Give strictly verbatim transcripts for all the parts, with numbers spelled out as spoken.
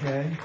Okay.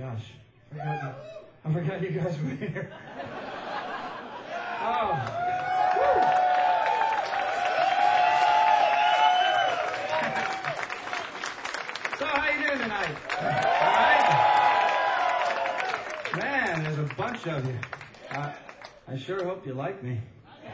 gosh. I forgot, you, I forgot you guys were here. Oh. Woo. So how you doing tonight? All right? Man, there's a bunch of you. Uh, I sure hope you like me.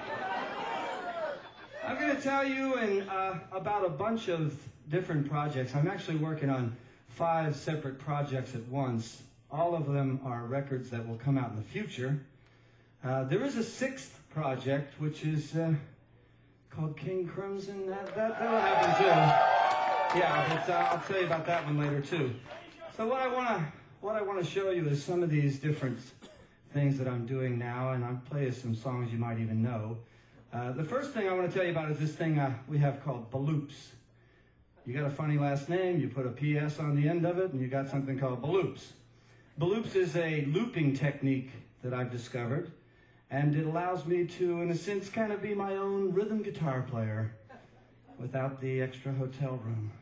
I'm going to tell you in, uh, about a bunch of different projects. I'm actually working on five separate projects at once. All of them are records that will come out in the future. Uh, there is a sixth project, which is uh, called King Crimson. That, that, that'll happen too. Yeah, but uh, I'll tell you about that one later too. So what I want to what I want to show you is some of these different things that I'm doing now, and I'll play you some songs you might even know. Uh, the first thing I want to tell you about is this thing uh, we have called Baloops. You got a funny last name, you put a P S on the end of it, and you got something called Baloops. Baloops is a looping technique that I've discovered, and it allows me to, in a sense, kind of be my own rhythm guitar player without the extra hotel room.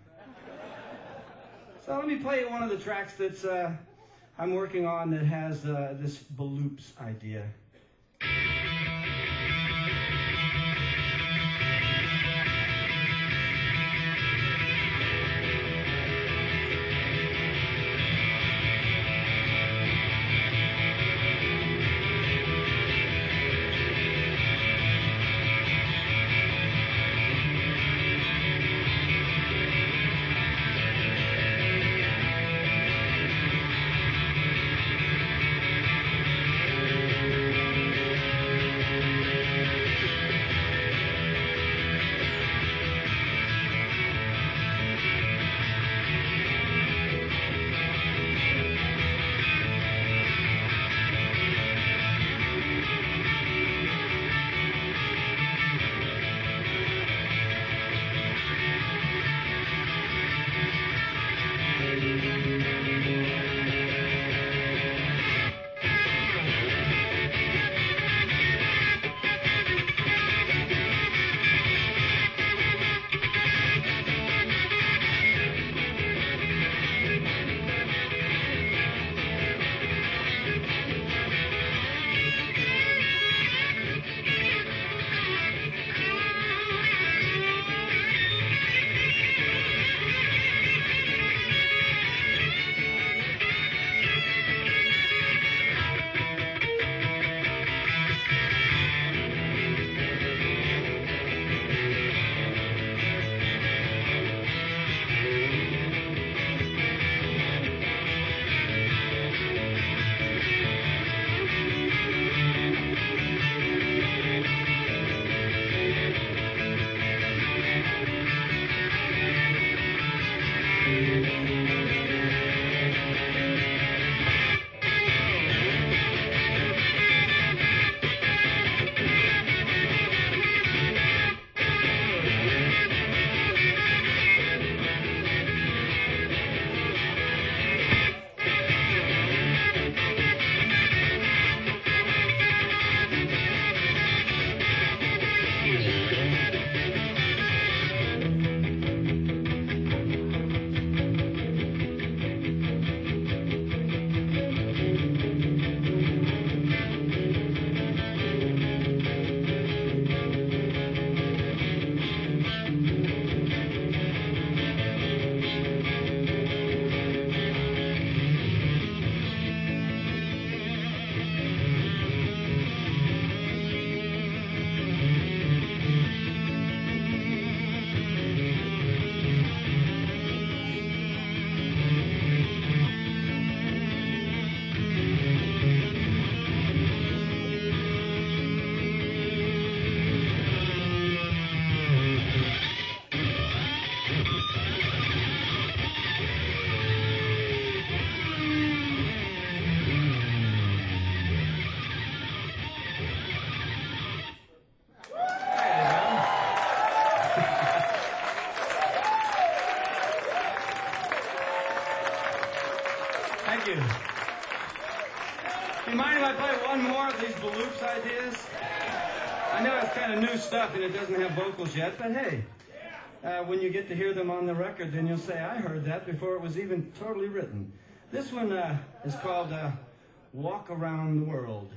So let me play you one of the tracks that's uh, I'm working on that has uh, this Baloops idea. Thank you. Do you mind if I play one more of these Baloops ideas? I know it's kind of new stuff and it doesn't have vocals yet, but hey, uh, when you get to hear them on the record, then you'll say, I heard that before it was even totally written. This one uh, is called uh, Walk Around the World.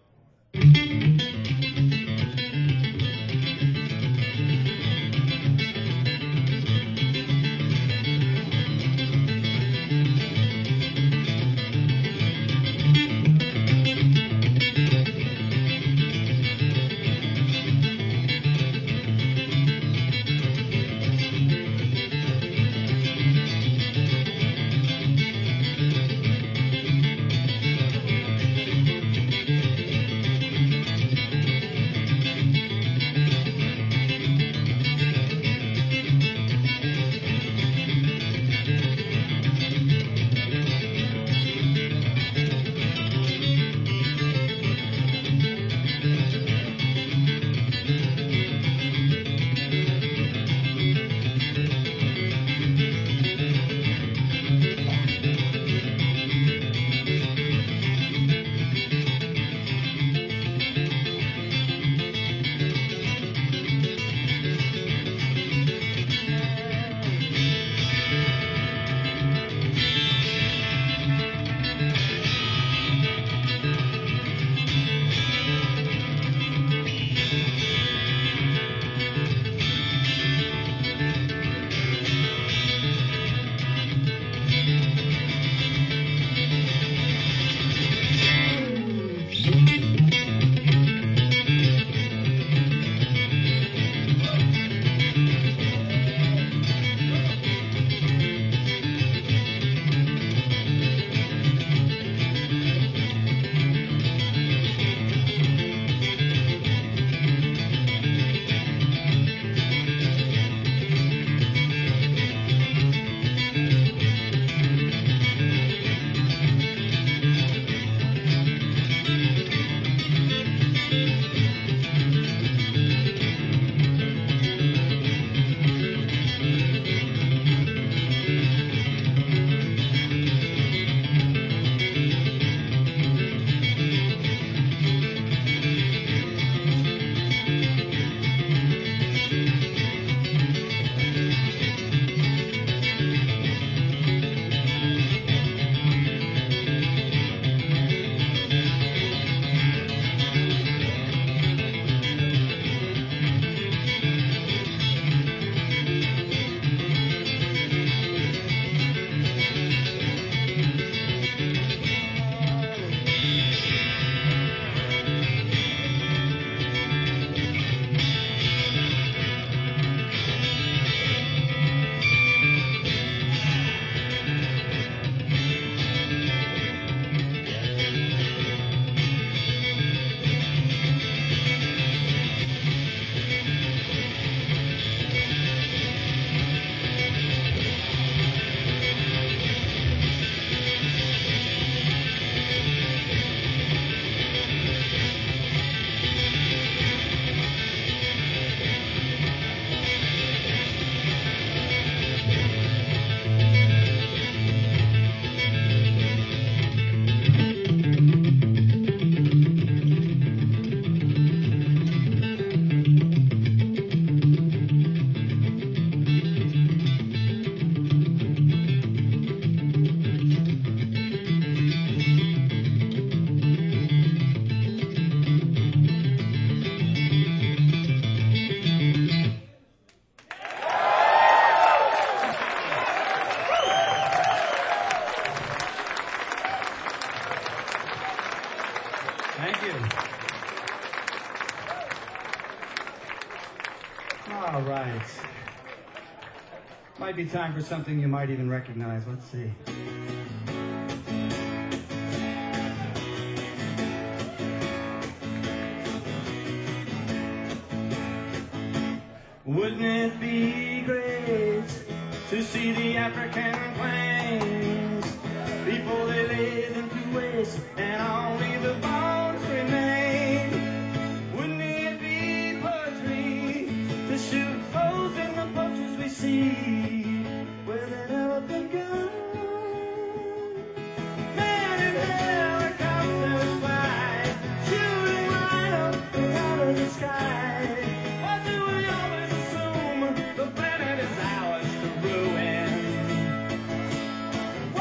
Thank you. All right. Might be time for something you might even recognize. Let's see. Wouldn't it be great to see the African plains before they lay them to waste and only the bones remain? Wouldn't it be poetry to shoot holes in the poachers we see where that elephant gone? Man in helicopters fly, shooting right up out of the sky. Why do we always assume the planet is ours to ruin?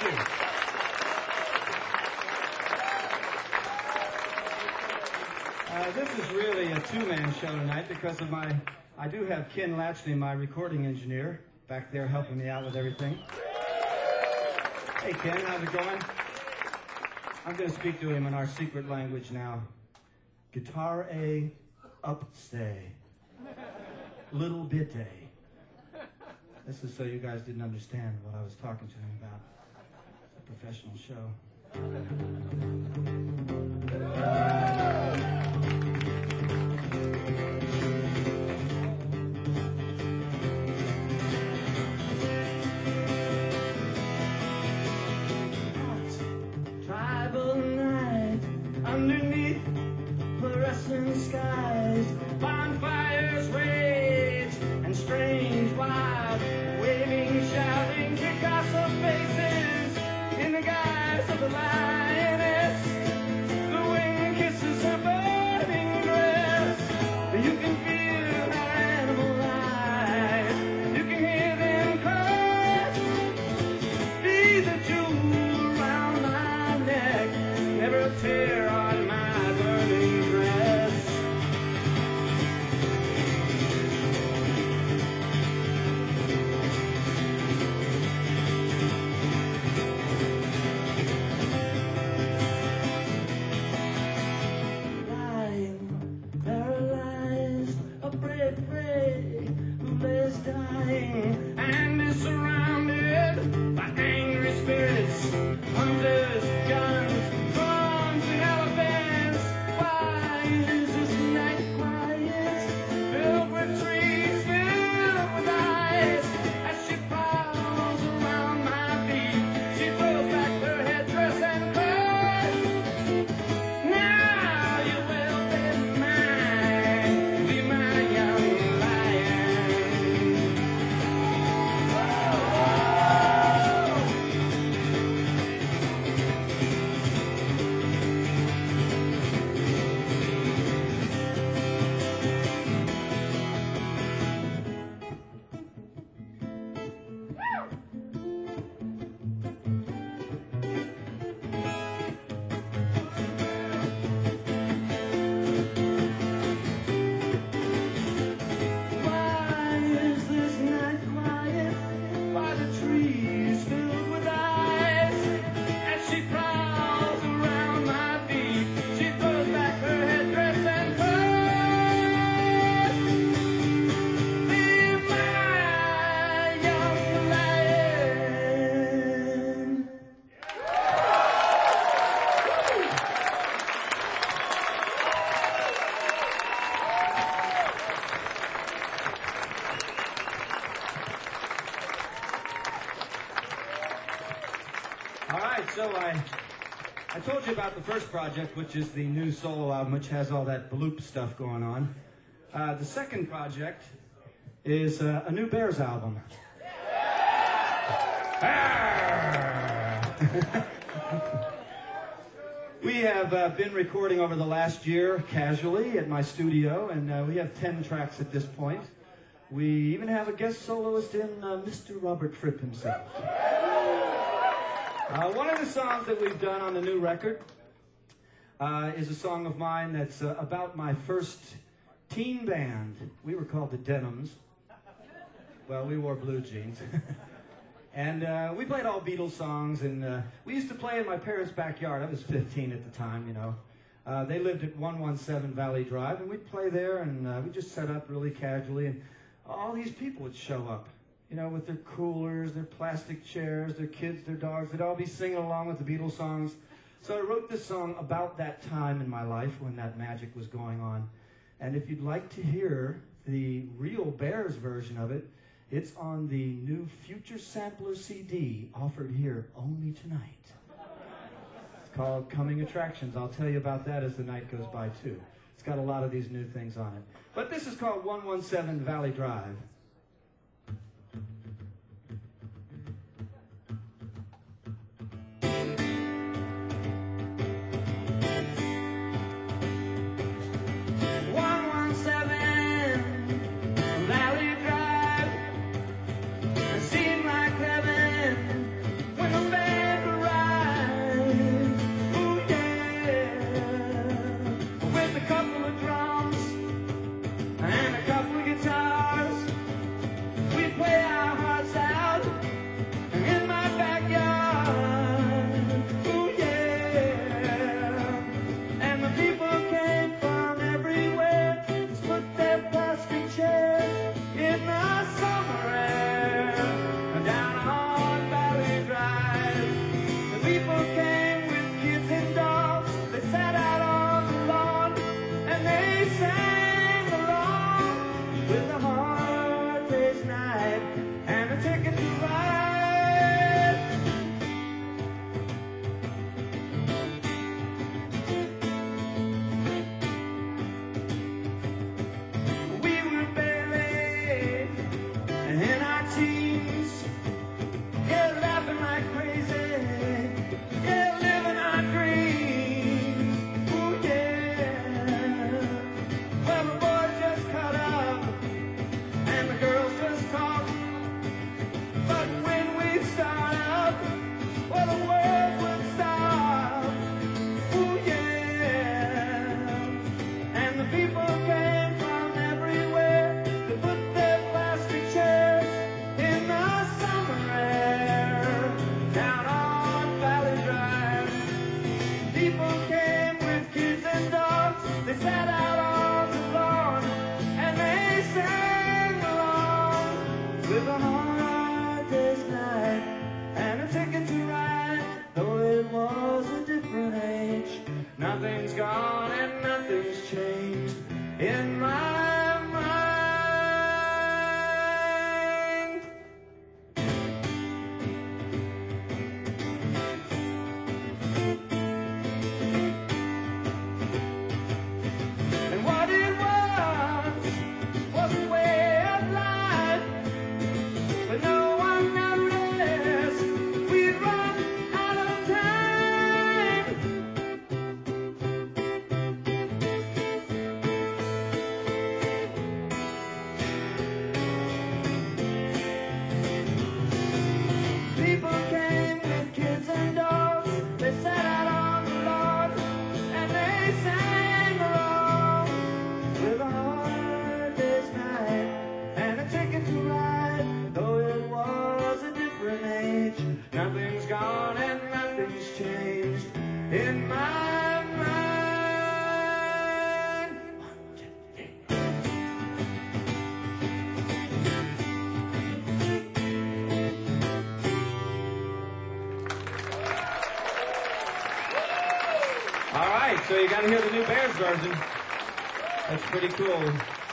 you. Uh, this is really a two-man show tonight because of my, I do have Ken Latchney, my recording engineer, back there helping me out with everything. Hey Ken, how's it going? I'm going to speak to him in our secret language now. Guitar A, up stay. Little bit A. This is so you guys didn't understand what I was talking to him about. It's a professional show. Tribal night underneath fluorescent skies, bonfires rage and strange wild waving, shouting Picasso faces in the guise of the lioness. The wind kisses her burning dress. You can feel her animal eyes. You can hear them cry. Be the jewel around my neck, never a tear on my burning dress. Lying, paralyzed, a brave prey who lays dying and is surrounded by angry spirits, hunters, guns, drums, and elephants. Why is this night quiet, filled with trees, filled with eyes? As she prowls around my feet, she throws back her headdress and cries, now you will be mine, be my young lion. Why is this night quiet? Why the trees filled with eyes? As she prowls around my feet, she throws back her headdress and cries, be my young lion. All right, so I I told you about the first project, which is the new solo album, which has all that bloop stuff going on. Uh, the second project is uh, a new Bears album. We have uh, been recording over the last year casually at my studio, and uh, we have ten tracks at this point. We even have a guest soloist in uh, Mister Robert Fripp himself. Uh, one of the songs that we've done on the new record uh, is a song of mine that's uh, about my first teen band. We were called the Denims. Well, we wore blue jeans. And uh, we played all Beatles songs, and uh, we used to play in my parents' backyard. I was fifteen at the time, you know. Uh, they lived at one one seven Valley Drive, and we'd play there, and uh, we just set up really casually, and all these people would show up, you know, with their coolers, their plastic chairs, their kids, their dogs. They'd all be singing along with the Beatles songs. So I wrote this song about that time in my life when that magic was going on. And if you'd like to hear the real Bears version of it, it's on the new Future Sampler C D offered here only tonight. It's called Coming Attractions. I'll tell you about that as the night goes by, too. It's got a lot of these new things on it. But this is called one one seven Valley Drive. Seemed like heaven when the band gone and nothing's changed in my mind. And what it was wasn't way of life, but no one noticed we'd run out of time. People came with kids and dogs. They sat out on the lawn and they sang along with a hard day's night and a ticket to ride. Though it was a different age, nothing's gone and nothing's changed in my mind. One, two, three. All right, so you got to hear the new Bears version. That's pretty cool.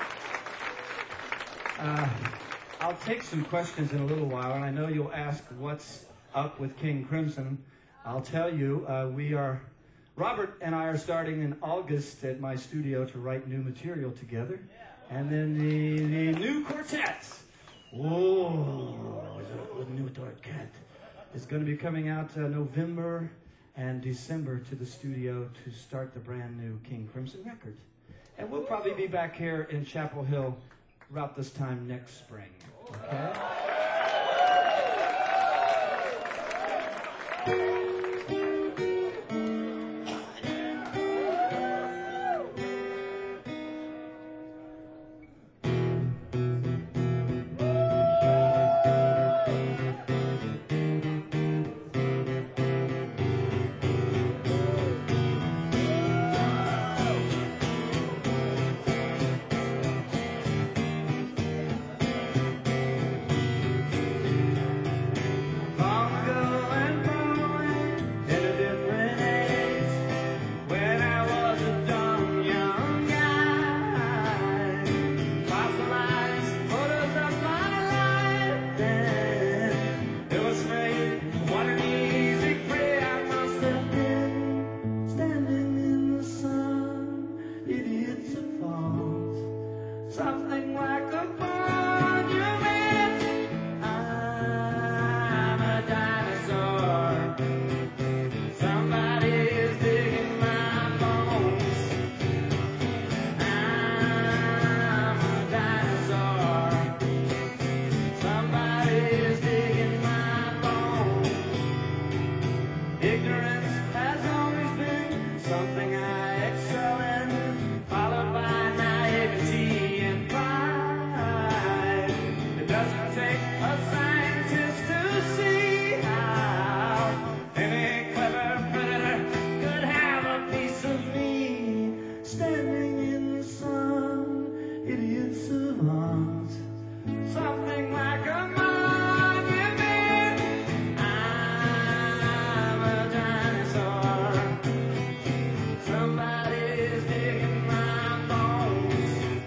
Uh, I'll take some questions in a little while, and I know you'll ask what's up with King Crimson. I'll tell you, uh, we are, Robert and I are starting in August at my studio to write new material together. And then the, the new quartet. Whoa, the new quartet is going to be coming out uh, November and December to the studio to start the brand new King Crimson record. And we'll probably be back here in Chapel Hill about this time next spring. Okay? Something like a monument. I'm a dinosaur. Somebody is digging my bones. I'm a dinosaur. Somebody is digging my bones. Ignorance has always been something I excel in, followed by naivety. It doesn't take a scientist to see how any clever predator could have a piece of me. Standing in the sun, idiot savant. Something like a monument. I'm a dinosaur. Somebody's digging my bones.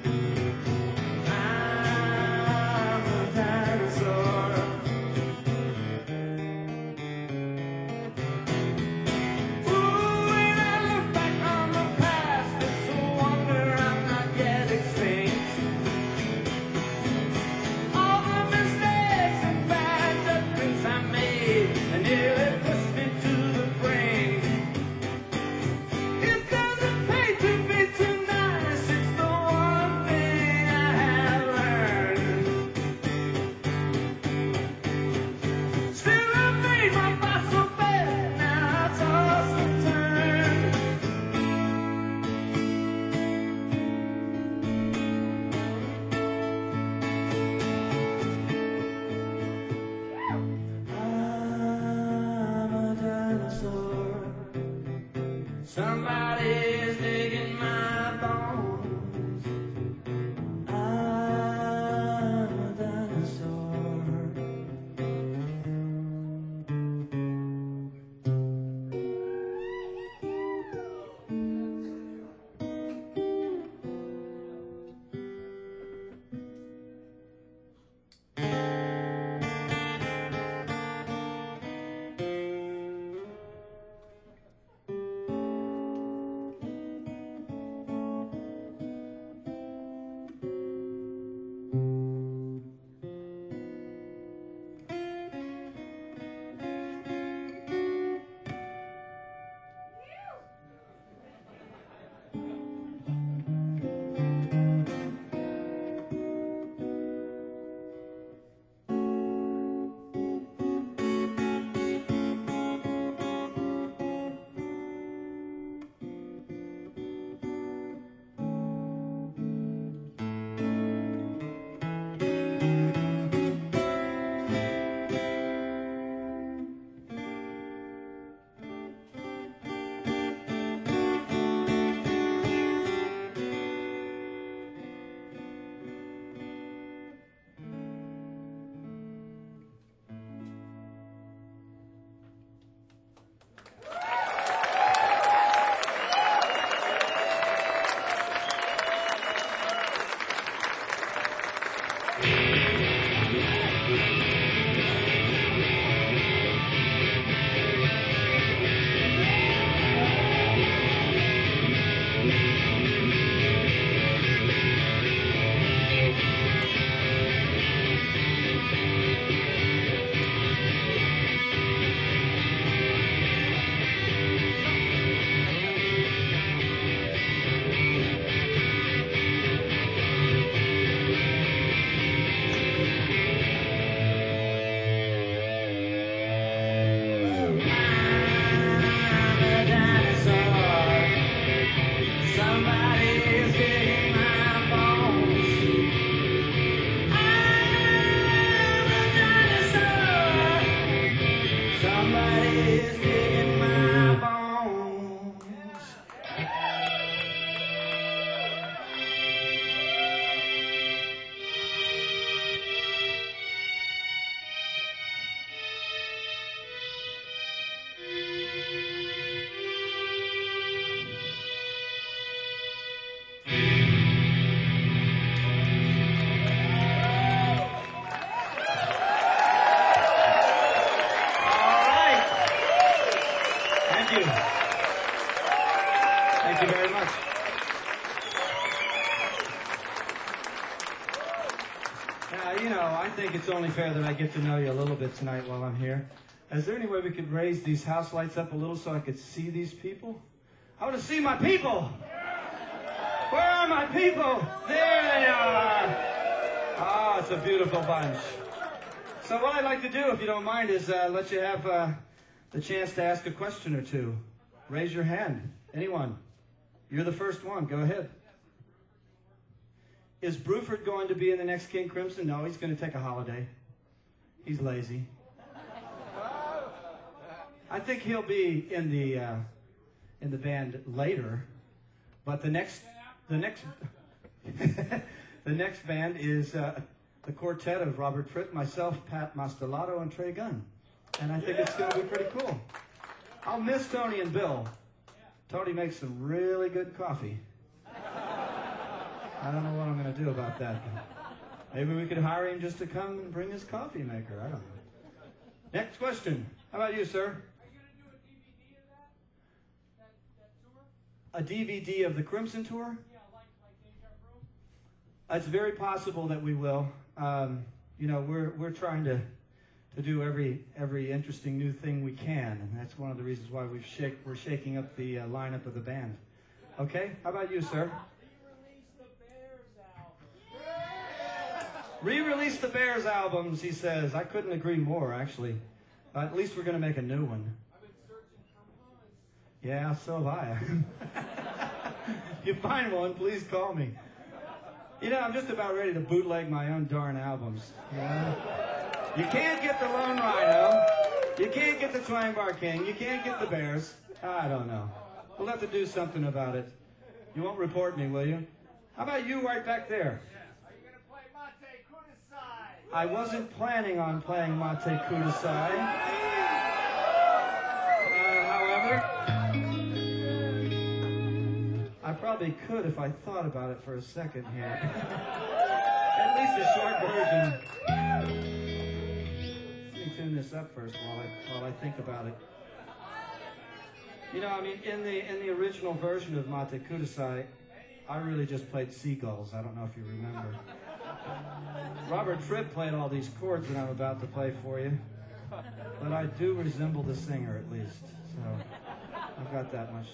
Somebody's digging my bones. I'm a dinosaur. you. Thank you very much. Now, you know, I think it's only fair that I get to know you a little bit tonight while I'm here. Is there any way we could raise these house lights up a little so I could see these people? I want to see my people. Where are my people? There they are. Oh, it's a beautiful bunch. So what I'd like to do, if you don't mind, is uh, let you have uh, the chance to ask a question or two. Raise your hand. Anyone? You're the first one. Go ahead. Is Bruford going to be in the next King Crimson? No, he's going to take a holiday. He's lazy. I think he'll be in the uh, in the band later, but the next the next the next band is uh, the quartet of Robert Fripp, myself, Pat Mastelotto, and Trey Gunn, and I think it's going to be pretty cool. I'll miss Tony and Bill. Tony makes some really good coffee. I don't know what I'm going to do about that. Maybe we could hire him just to come and bring his coffee maker. I don't know. Next question. How about you, sir? A D V D of the Crimson Tour? Yeah, like, like Deja Vu? It's very possible that we will. Um, you know, we're we're trying to to do every every interesting new thing we can, and that's one of the reasons why we've shake we're shaking up the uh, lineup of the band. Okay, how about you, sir? Re-release the Bears album. Re-release the Bears albums, he says. I couldn't agree more, actually. Uh, at least we're going to make a new one. I've been searching for months. Yeah, so have I. If you find one, please call me. You know, I'm just about ready to bootleg my own darn albums. You know? You can't get the Lone Rhino. You can't get the Twang Bar King. You can't get the Bears. I don't know. We'll have to do something about it. You won't report me, will you? How about you right back there? Are you going to play Mate Kudasai? I wasn't planning on playing Mate Kudasai. Uh, however, I probably could if I thought about it for a second here. At least a short version. Let me tune this up first while I while I think about it. You know, I mean, in the in the original version of Mate Kudasai, I really just played seagulls. I don't know if you remember. Robert Fripp played all these chords that I'm about to play for you, but I do resemble the singer at least, so I've got that much.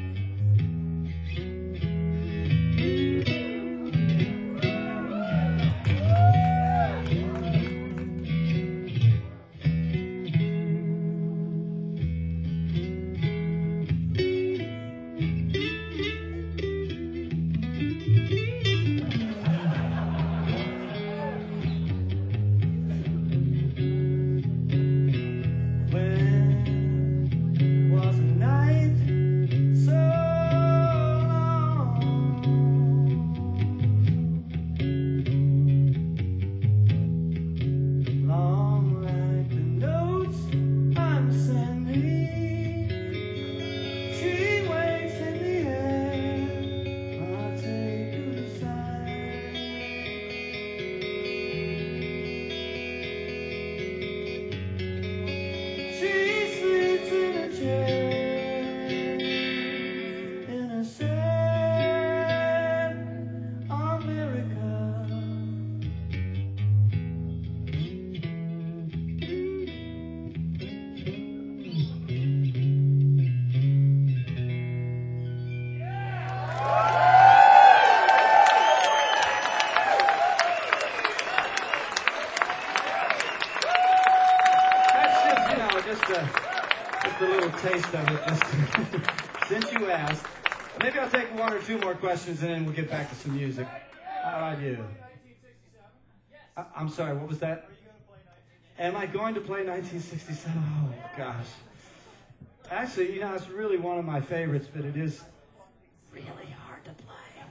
Taste of it, just since you asked. Maybe I'll take one or two more questions and then we'll get back to some music. How about you? I, I'm sorry, what was that? Am I going to play nineteen sixty-seven? Oh, gosh. Actually, you know, it's really one of my favorites, but it is really hard to play.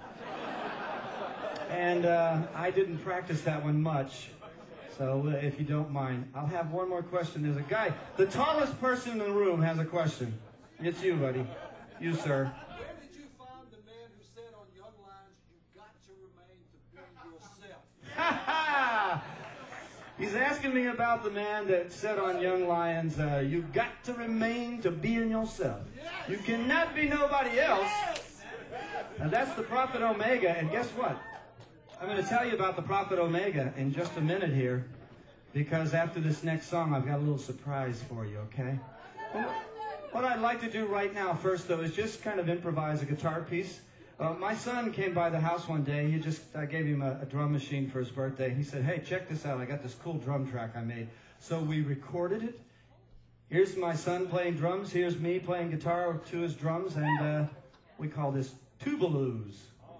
And uh, I didn't practice that one much. So uh, if you don't mind, I'll have one more question. There's a guy, the tallest person in the room has a question. It's you, buddy. You, sir. Where did you find the man who said on Young Lions, you got to remain to be yourself? Ha ha! He's asking me about the man that said on Young Lions, uh, you got to remain to being yourself. You cannot be nobody else. And that's the Prophet Omega. And guess what? I'm going to tell you about the Prophet Omega in just a minute here, because after this next song, I've got a little surprise for you, okay? What I'd like to do right now first, though, is just kind of improvise a guitar piece. Uh, my son came by the house one day. He just, I gave him a, a drum machine for his birthday. He said, hey, check this out. I got this cool drum track I made. So we recorded it. Here's my son playing drums. Here's me playing guitar to his drums. And uh, we call this Tubaloos.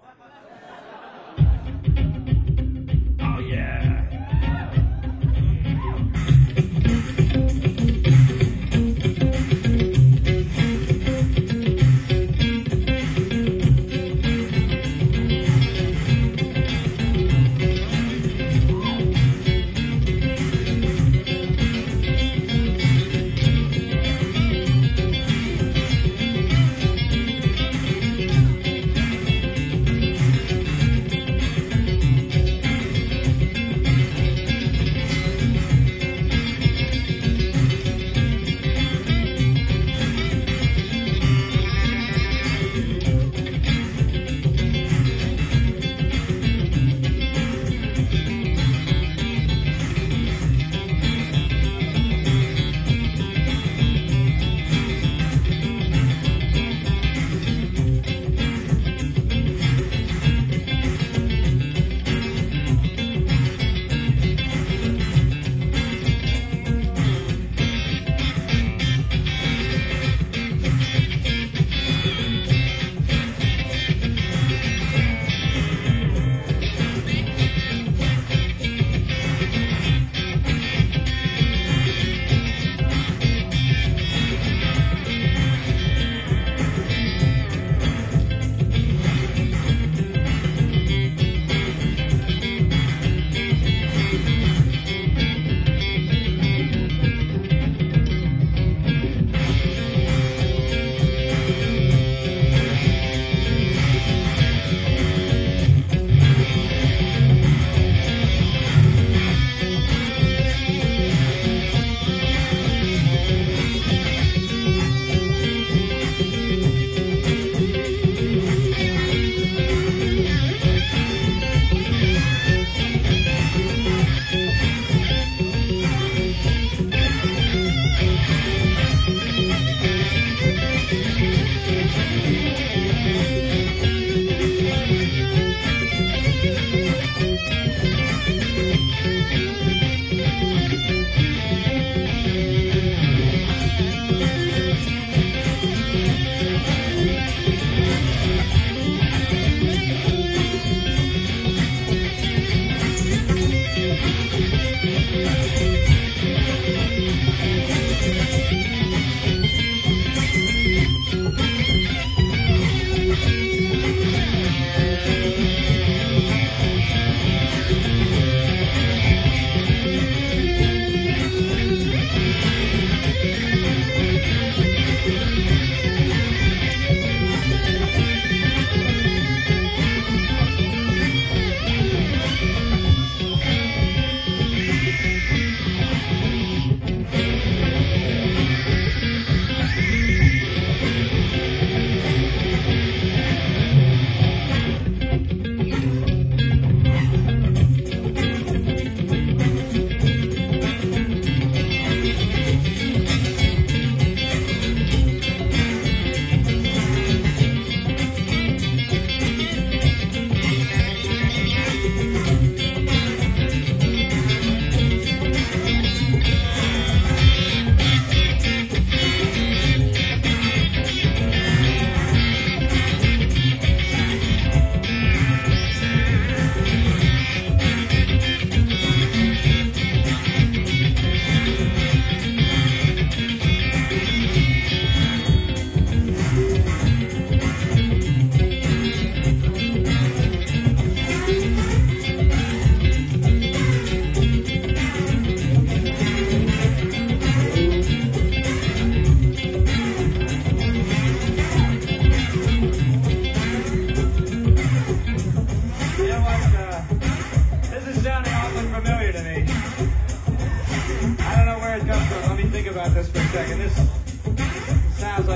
Oh, yeah.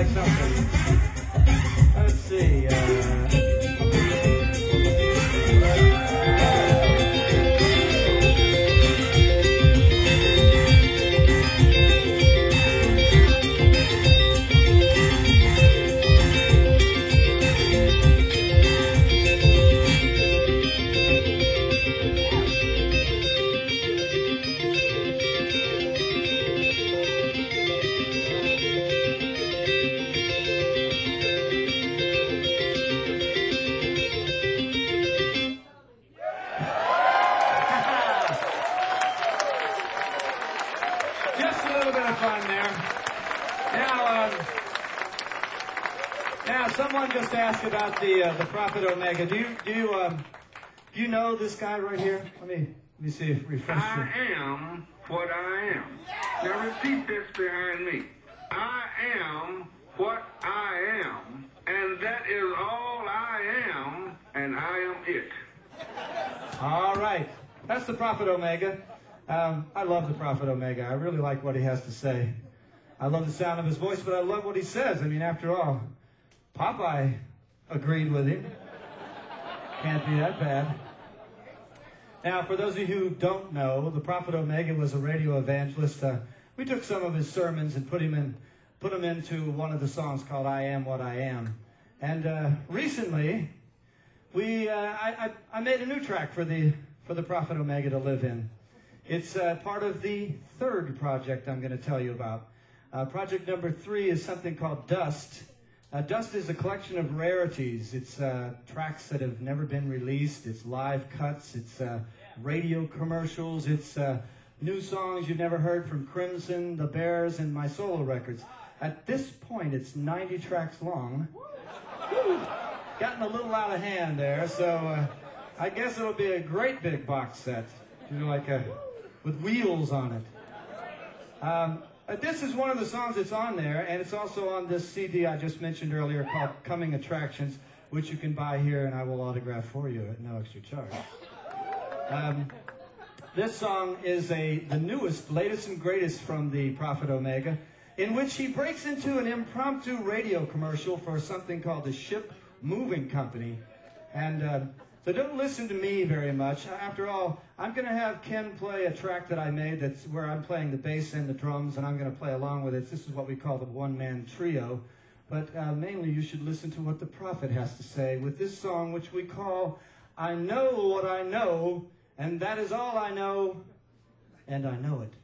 like something. Let's see. Uh, Just a little bit of fun there. Now, um, now someone just asked about the uh, the Prophet Omega. Do you do you um, do you know this guy right here? Let me let me see if refresh. I am what I am. Now repeat this behind me. I am what I am, and that is all I am, and I am it. All right, that's the Prophet Omega. Um, I love the Prophet Omega. I really like what he has to say. I love the sound of his voice, but I love what he says. I mean, after all, Popeye agreed with him. Can't be that bad. Now, for those of you who don't know, the Prophet Omega was a radio evangelist. Uh, we took some of his sermons and put him in, put him into one of the songs called "I Am What I Am." And uh, recently, we uh, I, I, I made a new track for the for the Prophet Omega to live in. It's uh, part of the third project I'm going to tell you about. Uh, project number three is something called Dust. Uh, Dust is a collection of rarities. It's uh, tracks that have never been released. It's live cuts. It's uh, radio commercials. It's uh, new songs you've never heard from Crimson, The Bears, and my solo records. At this point, it's ninety tracks long. Woo! Gotten a little out of hand there, so uh, I guess it'll be a great big box set. You know, like a... with wheels on it. Um, uh, this is one of the songs that's on there, and it's also on this C D I just mentioned earlier called Coming Attractions, which you can buy here, and I will autograph for you at no extra charge. Um, this song is a the newest, latest, and greatest from the Prophet Omega, in which he breaks into an impromptu radio commercial for something called the Ship Moving Company. And... Uh, So don't listen to me very much. After all, I'm going to have Ken play a track that I made that's where I'm playing the bass and the drums, and I'm going to play along with it. This is what we call the one-man trio. But uh, mainly you should listen to what the Prophet has to say with this song, which we call I Know What I Know, and that is all I know, and I know it.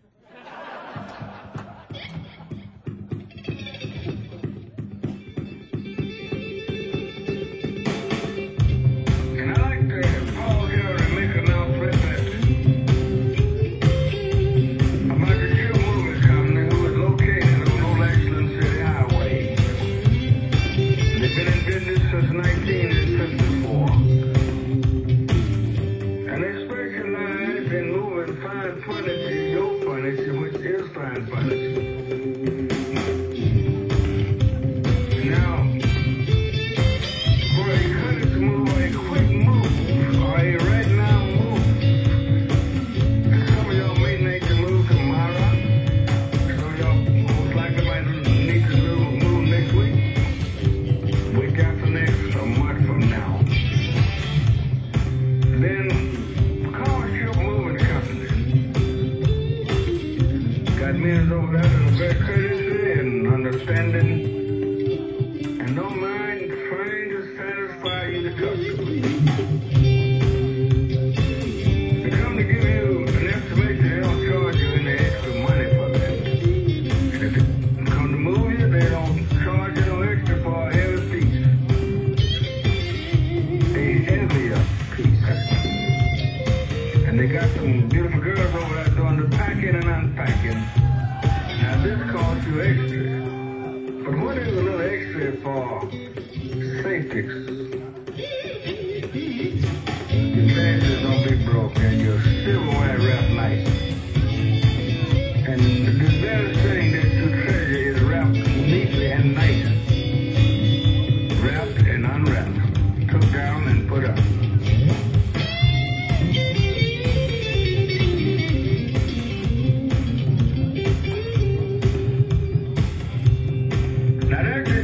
Now that's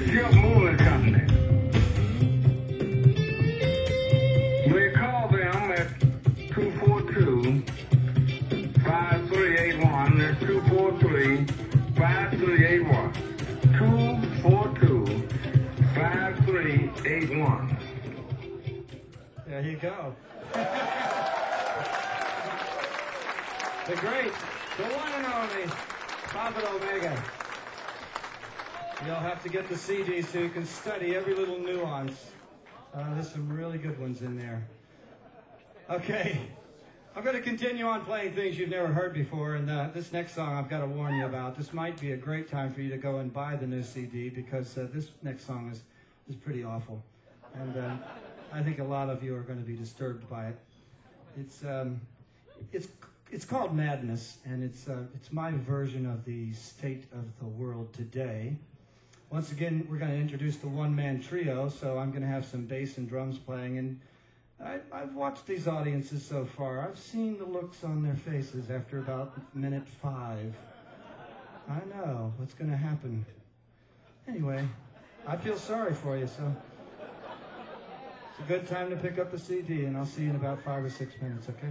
There you go. The great, the one and only, Prophet Omega. You'll have to get the C D so you can study every little nuance. Uh, there's some really good ones in there. Okay, I'm going to continue on playing things you've never heard before, and uh, this next song I've got to warn you about. This might be a great time for you to go and buy the new C D, because uh, this next song is, is pretty awful. And uh, I think a lot of you are going to be disturbed by it. It's, um, it's, it's called Madness, and it's, uh, it's my version of the state of the world today. Once again, we're going to introduce the one-man trio, so I'm going to have some bass and drums playing. And I, I've watched these audiences so far. I've seen the looks on their faces after about minute five. I know what's going to happen. Anyway, I feel sorry for you, so it's a good time to pick up the C D, and I'll see you in about five or six minutes, okay?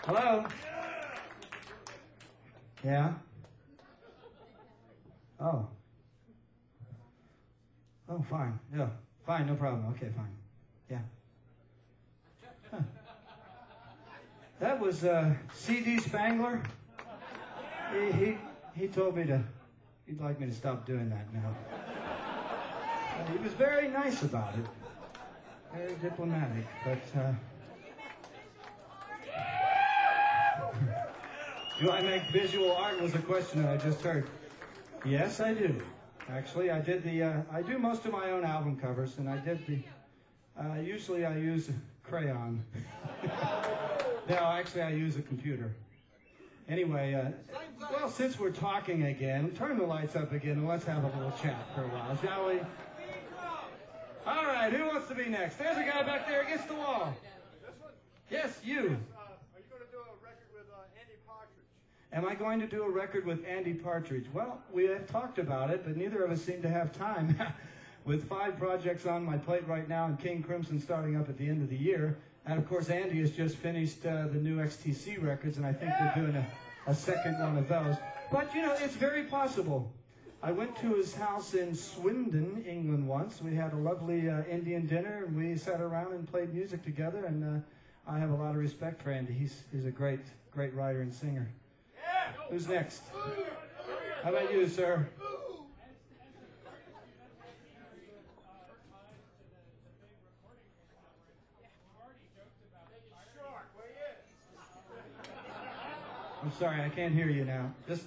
Hello? Yeah? Oh. Oh, fine. Yeah. Fine, no problem. Okay, fine. Yeah. Huh. That was uh, C D Spangler. He, he, he told me to, he'd like me to stop doing that now. Uh, he was very nice about it. Very diplomatic, but... Uh, do I make visual art was a question that I just heard. Yes, I do. Actually, I did the, uh, I do most of my own album covers, and I did the, uh, usually I use crayon. No, actually I use a computer. Anyway, uh, well, since we're talking again, turn the lights up again and let's have a little chat for a while, shall we? All right, who wants to be next? There's a guy back there against the wall. Yes, you. Are you going to do a record with uh, Andy Partridge? Am I going to do a record with Andy Partridge? Well, we have talked about it, but neither of us seem to have time. With five projects on my plate right now and King Crimson starting up at the end of the year. And of course, Andy has just finished uh, the new X T C records, and I think we're doing a, a second one of those. But, you know, it's very possible. I went to his house in Swindon, England once. We had a lovely uh, Indian dinner, and we sat around and played music together, and uh, I have a lot of respect for Andy. He's, he's a great, great writer and singer. Who's next? How about you, sir? I'm sorry, I can't hear you now. Just.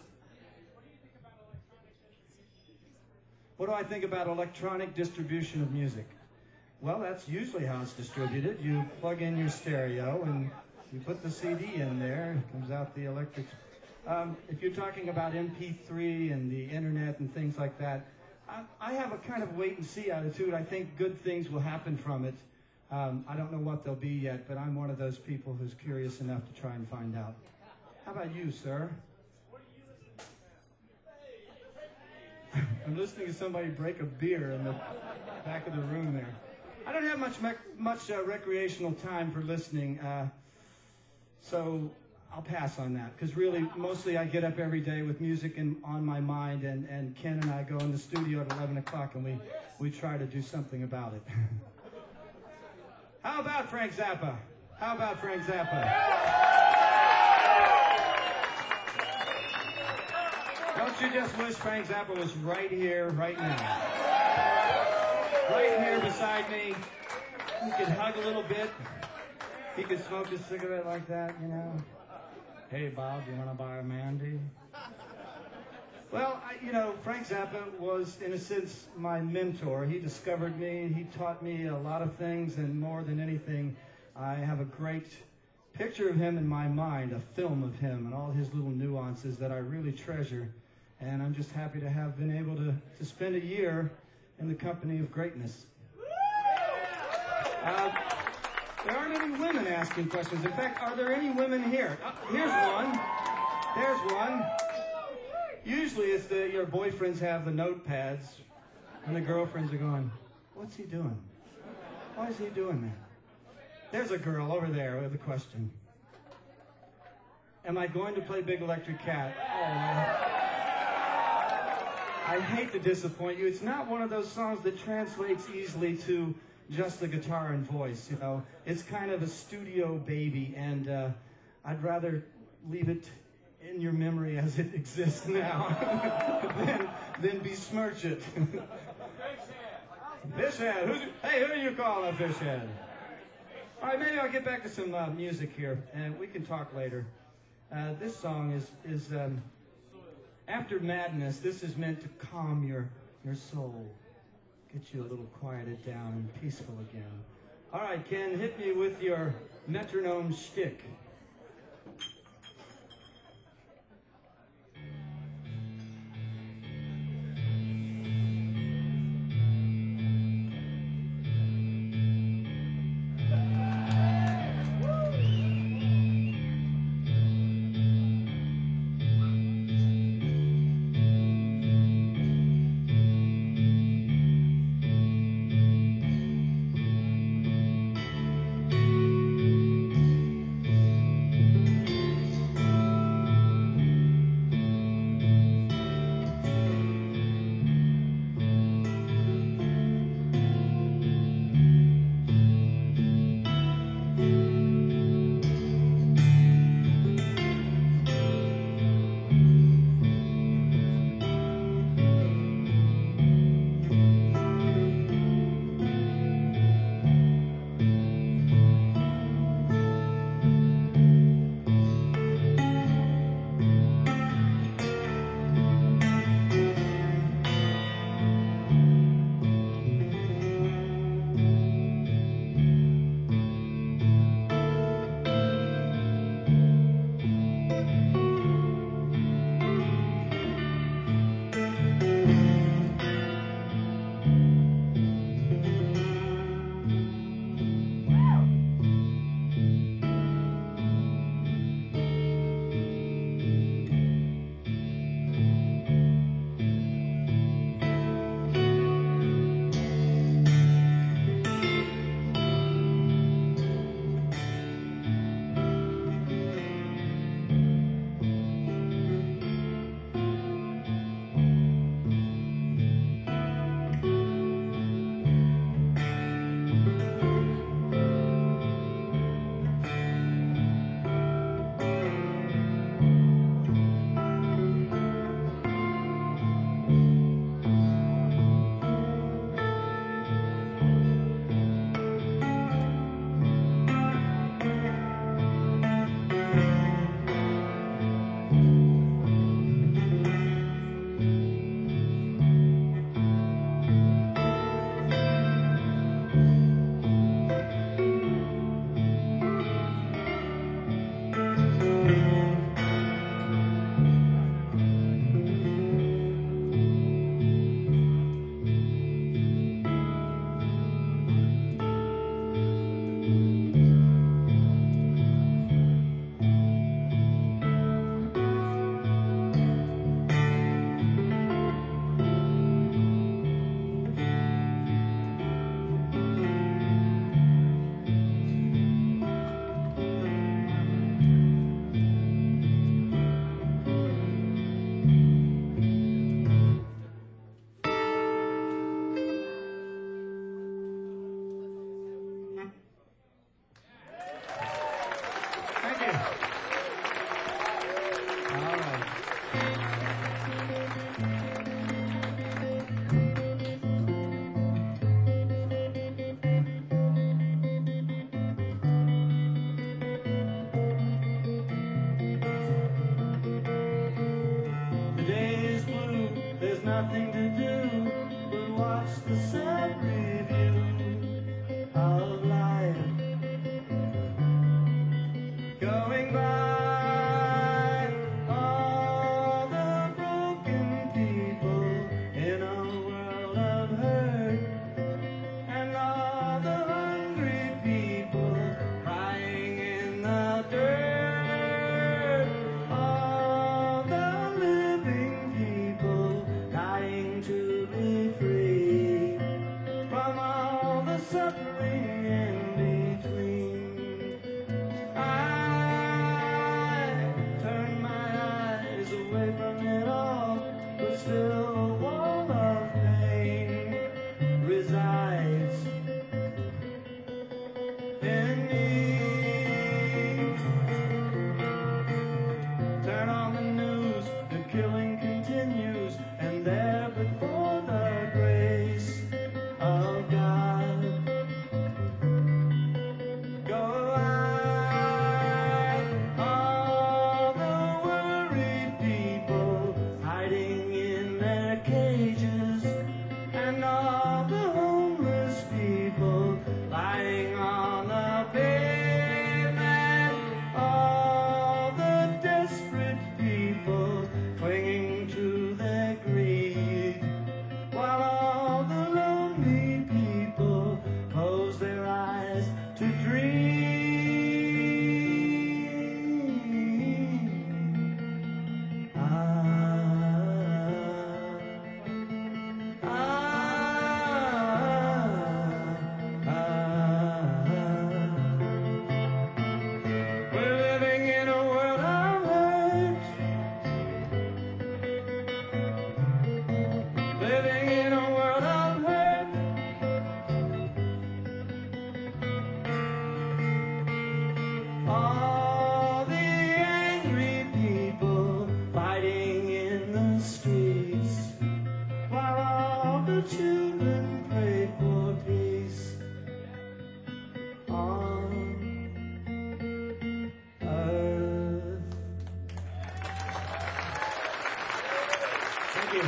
What do I think about electronic distribution of music? Well, that's usually how it's distributed. You plug in your stereo and you put the C D in there, it comes out the electric. Um, if you're talking about M P three and the internet and things like that, I, I have a kind of wait and see attitude. I think good things will happen from it. Um, I don't know what they'll be yet, but I'm one of those people who's curious enough to try and find out. How about you, sir? I'm listening to somebody break a beer in the back of the room there. I don't have much much uh, recreational time for listening, uh, so I'll pass on that. Because really, mostly I get up every day with music in, on my mind, and, and Ken and I go in the studio at eleven o'clock, and we, we try to do something about it. How about Frank Zappa? How about Frank Zappa? Don't you just wish Frank Zappa was right here, right now? Right here beside me. He could hug a little bit. He could smoke a cigarette like that, you know. Hey, Bob, you want to buy a Mandy? Well, I, you know, Frank Zappa was, in a sense, my mentor. He discovered me. He taught me a lot of things, and more than anything, I have a great picture of him in my mind, a film of him and all his little nuances that I really treasure. And I'm just happy to have been able to, to spend a year in the company of greatness. Uh, there aren't any women asking questions. In fact, are there any women here? Uh, here's one. There's one. Usually it's the, your boyfriends have the notepads, and the girlfriends are going, what's he doing? Why is he doing that? There's a girl over there with a question. Am I going to play Big Electric Cat? Oh, I, I hate to disappoint you. It's not one of those songs that translates easily to just the guitar and voice, you know. It's kind of a studio baby, and uh, I'd rather leave it in your memory as it exists now than, than besmirch it. Fishhead. Who's, hey, who do you call a fishhead? All right, maybe I'll get back to some uh, music here, and we can talk later. Uh, this song is, is um, After Madness. This is meant to calm your, your soul, get you a little quieted down and peaceful again. All right, Ken, hit me with your metronome shtick. nothing to do but watch the sad review of life going by. All the broken people in a world of hurt, and all the hungry people crying in the dirt. All the living people dying to be free from all the suffering in between. I turn my eyes away from it all, but still a wall of pain resides in me. Turn on the news, the killing continues, and there before the grace of God go I. All the worried people hiding in their cages, and all the homeless people lying on the pavement. All the desperate people clinging to their greed, while all the lonely people close their eyes to dream. Ah, ah, ah. We're living in a world of hurt, living in a world of hurt. All the angry people fighting in the streets, while all the children pray for peace on earth. Thank you.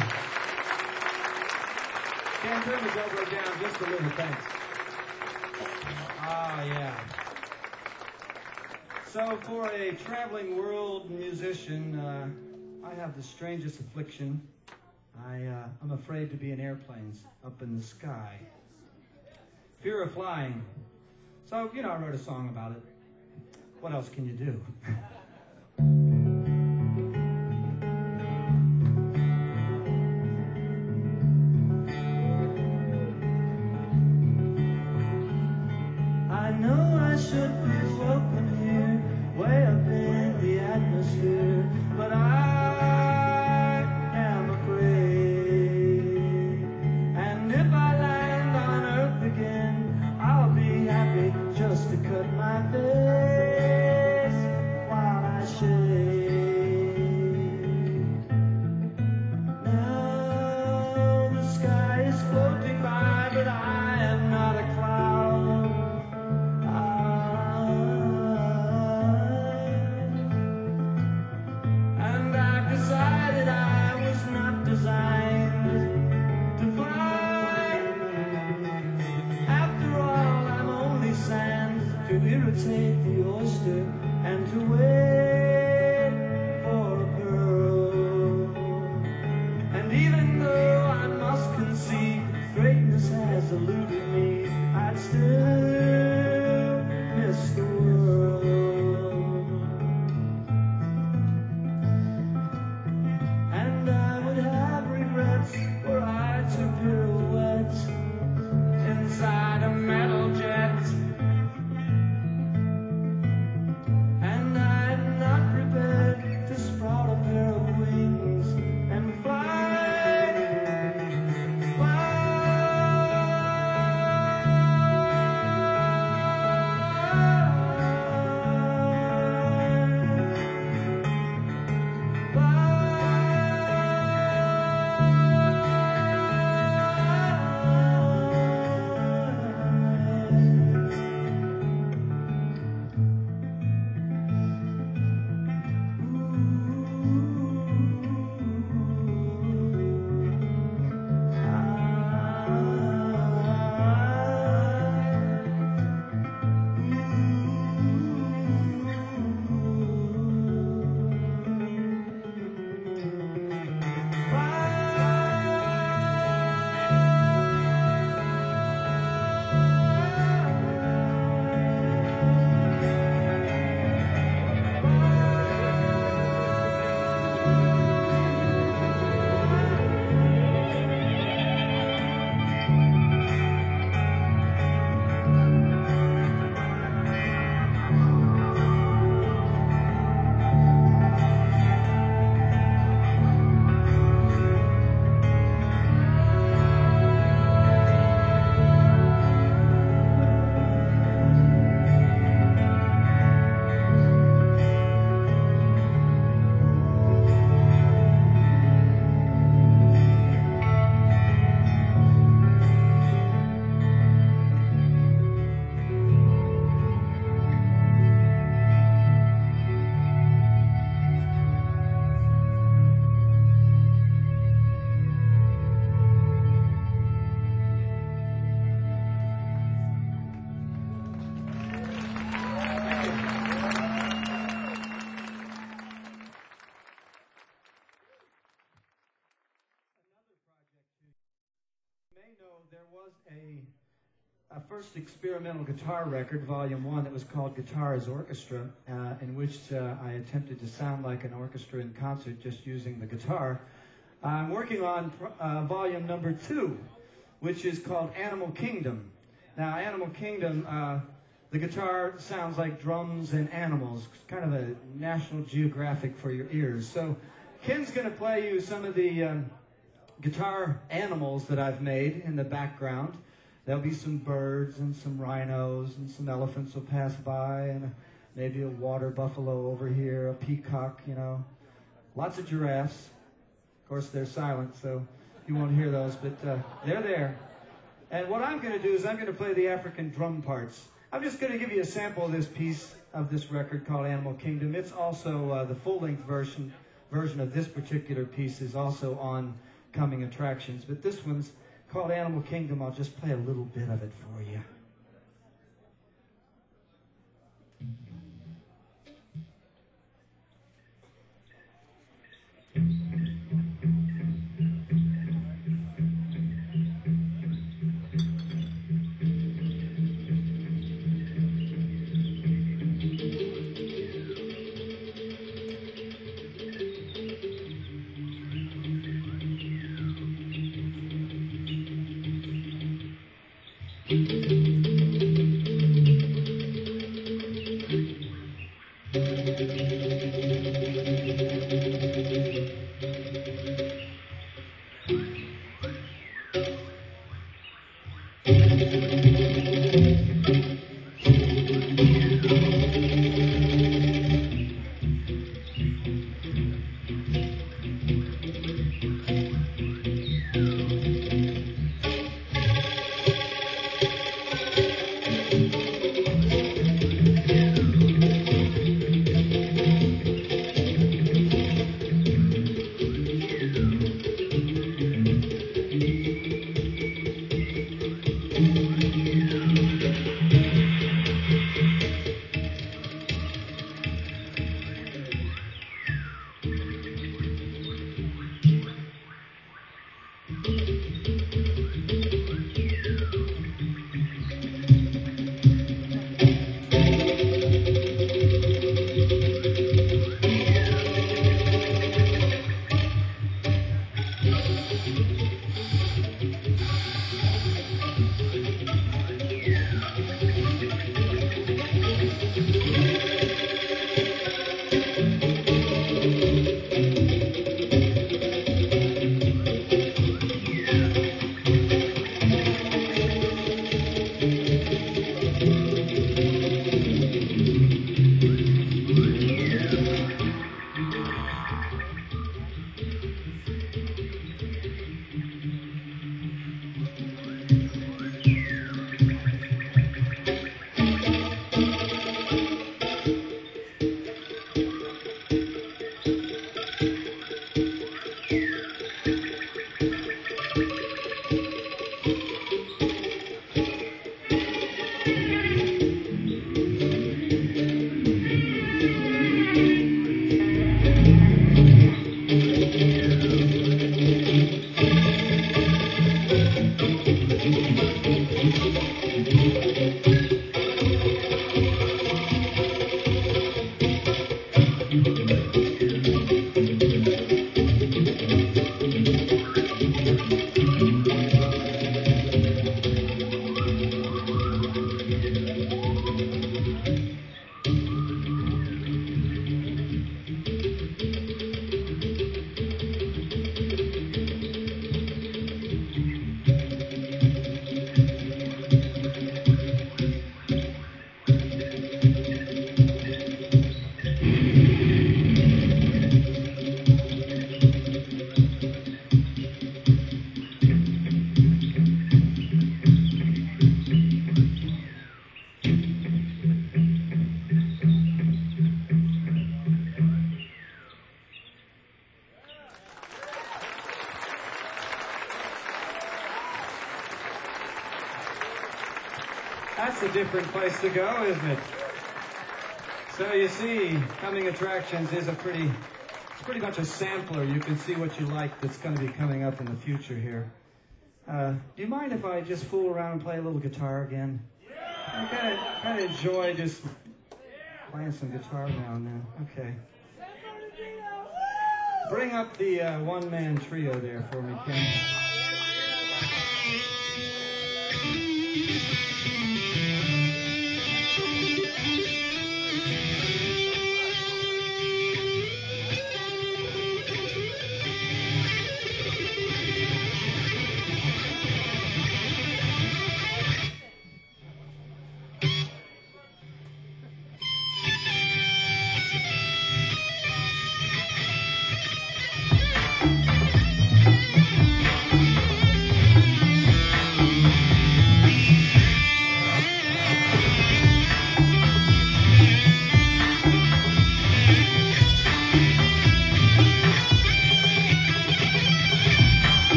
Can turn the dobro down just a little, thanks. Ah, yeah. So for a traveling world musician, uh, I have the strangest affliction. I, uh, I'm afraid to be in airplanes up in the sky. Fear of flying. So, you know, I wrote a song about it. What else can you do? I know I should feel welcome here, way up in the atmosphere, but I am afraid. And if I land on Earth again, I'll be happy just to cut my face while I shave. Now the sky is floating by, but I am not a cloud. And I've decided I was not designed to fly. After all, I'm only sand to irritate the oyster and to wait for a pearl. And even though I must concede greatness has eluded me, I'd still miss the world. And I would have regrets where I took pirouettes inside a metal jet. And I'm not prepared to sprout a pair of wings and fly, fly. there was a, a first experimental guitar record, Volume one, that was called Guitar as Orchestra, uh, in which uh, I attempted to sound like an orchestra in concert just using the guitar. I'm working on uh, Volume number two, which is called Animal Kingdom. Now, Animal Kingdom, uh, the guitar sounds like drums and animals, kind of a National Geographic for your ears. So Ken's going to play you some of the um, guitar animals that I've made in the background. There'll be some birds and some rhinos and some elephants will pass by and maybe a water buffalo over here, a peacock, you know. Lots of giraffes. Of course, they're silent, so you won't hear those, but uh, they're there. And what I'm going to do is I'm going to play the African drum parts. I'm just going to give you a sample of this piece of this record called Animal Kingdom. It's also uh, the full-length version version of this particular piece is also on Coming Attractions, but this one's called Animal Kingdom. I'll just play a little bit of it for you. That's a different place to go, isn't it? So you see, Coming Attractions is a pretty, it's pretty much a sampler. You can see what you like that's going to be coming up in the future here. Uh, do you mind if I just fool around and play a little guitar again? I kind of kind of enjoy just playing some guitar now and then. Okay. Bring up the uh, one-man trio there for me, Ken.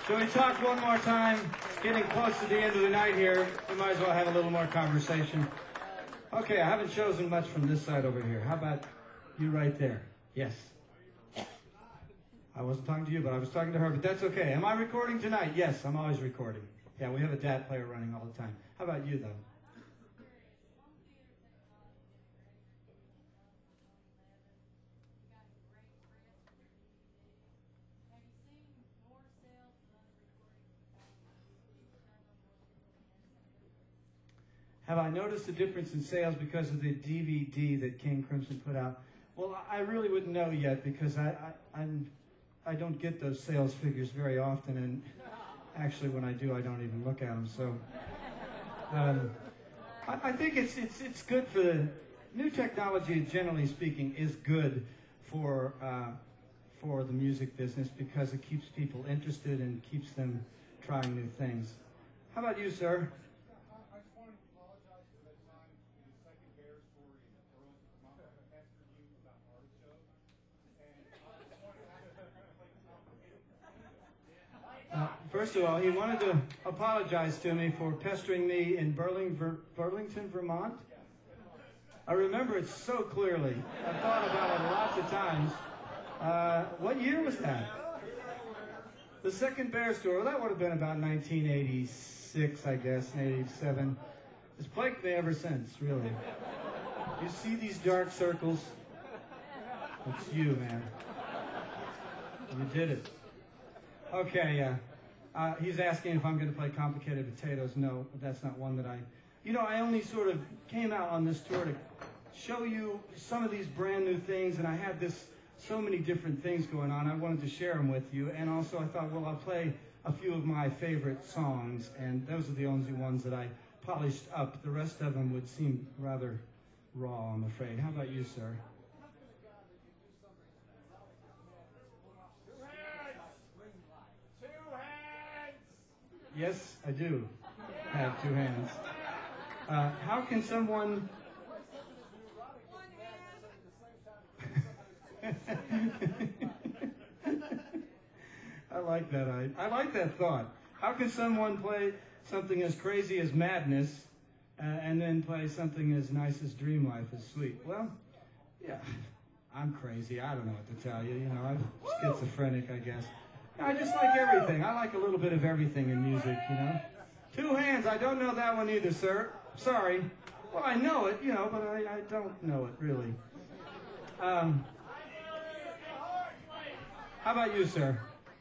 So we talk one more time. Getting close to the end of the night here. We might as well have a little more conversation. Okay, I haven't chosen much from this side over here. How about you right there? Yes. I wasn't talking to you, but I was talking to her, but that's okay. Am I recording tonight? Yes, I'm always recording. Yeah, we have a D A T player running all the time. How about you, though? Have I noticed a difference in sales because of the D V D that King Crimson put out? Well, I really wouldn't know yet because I, I, I'm, I don't get those sales figures very often, and actually when I do, I don't even look at them. So um, I, I think it's, it's, it's good for the new technology, generally speaking, is good for, uh, for the music business because it keeps people interested and keeps them trying new things. How about you, sir? Uh, first of all, he wanted to apologize to me for pestering me in Burling, Ver, Burlington, Vermont. I remember it so clearly. I thought about it lots of times. Uh, what year was that? The second Bear Store. Well, that would have been about nineteen eighty-six, I guess, eighty-seven. It's plagued me ever since, really. You see these dark circles? It's you, man. You did it. Okay, uh, uh, he's asking if I'm going to play Complicated Potatoes. No, that's not one that I... You know, I only sort of came out on this tour to show you some of these brand new things, and I had this so many different things going on. I wanted to share them with you, and also I thought, well, I'll play a few of my favorite songs, and those are the only ones that I polished up. The rest of them would seem rather raw, I'm afraid. How about you, sir? Yes, I do have two hands. Uh, how can someone... I like that. I, I like that thought. How can someone play something as crazy as Madness uh, and then play something as nice as Dream Life is Sweet? Well, yeah, I'm crazy. I don't know what to tell you. You know, I'm schizophrenic, I guess. I just like everything. I like a little bit of everything in music, you know. Two hands. I don't know that one either, sir. Sorry. Well, I know it, you know, but I, I don't know it, really. Um, how about you, sir?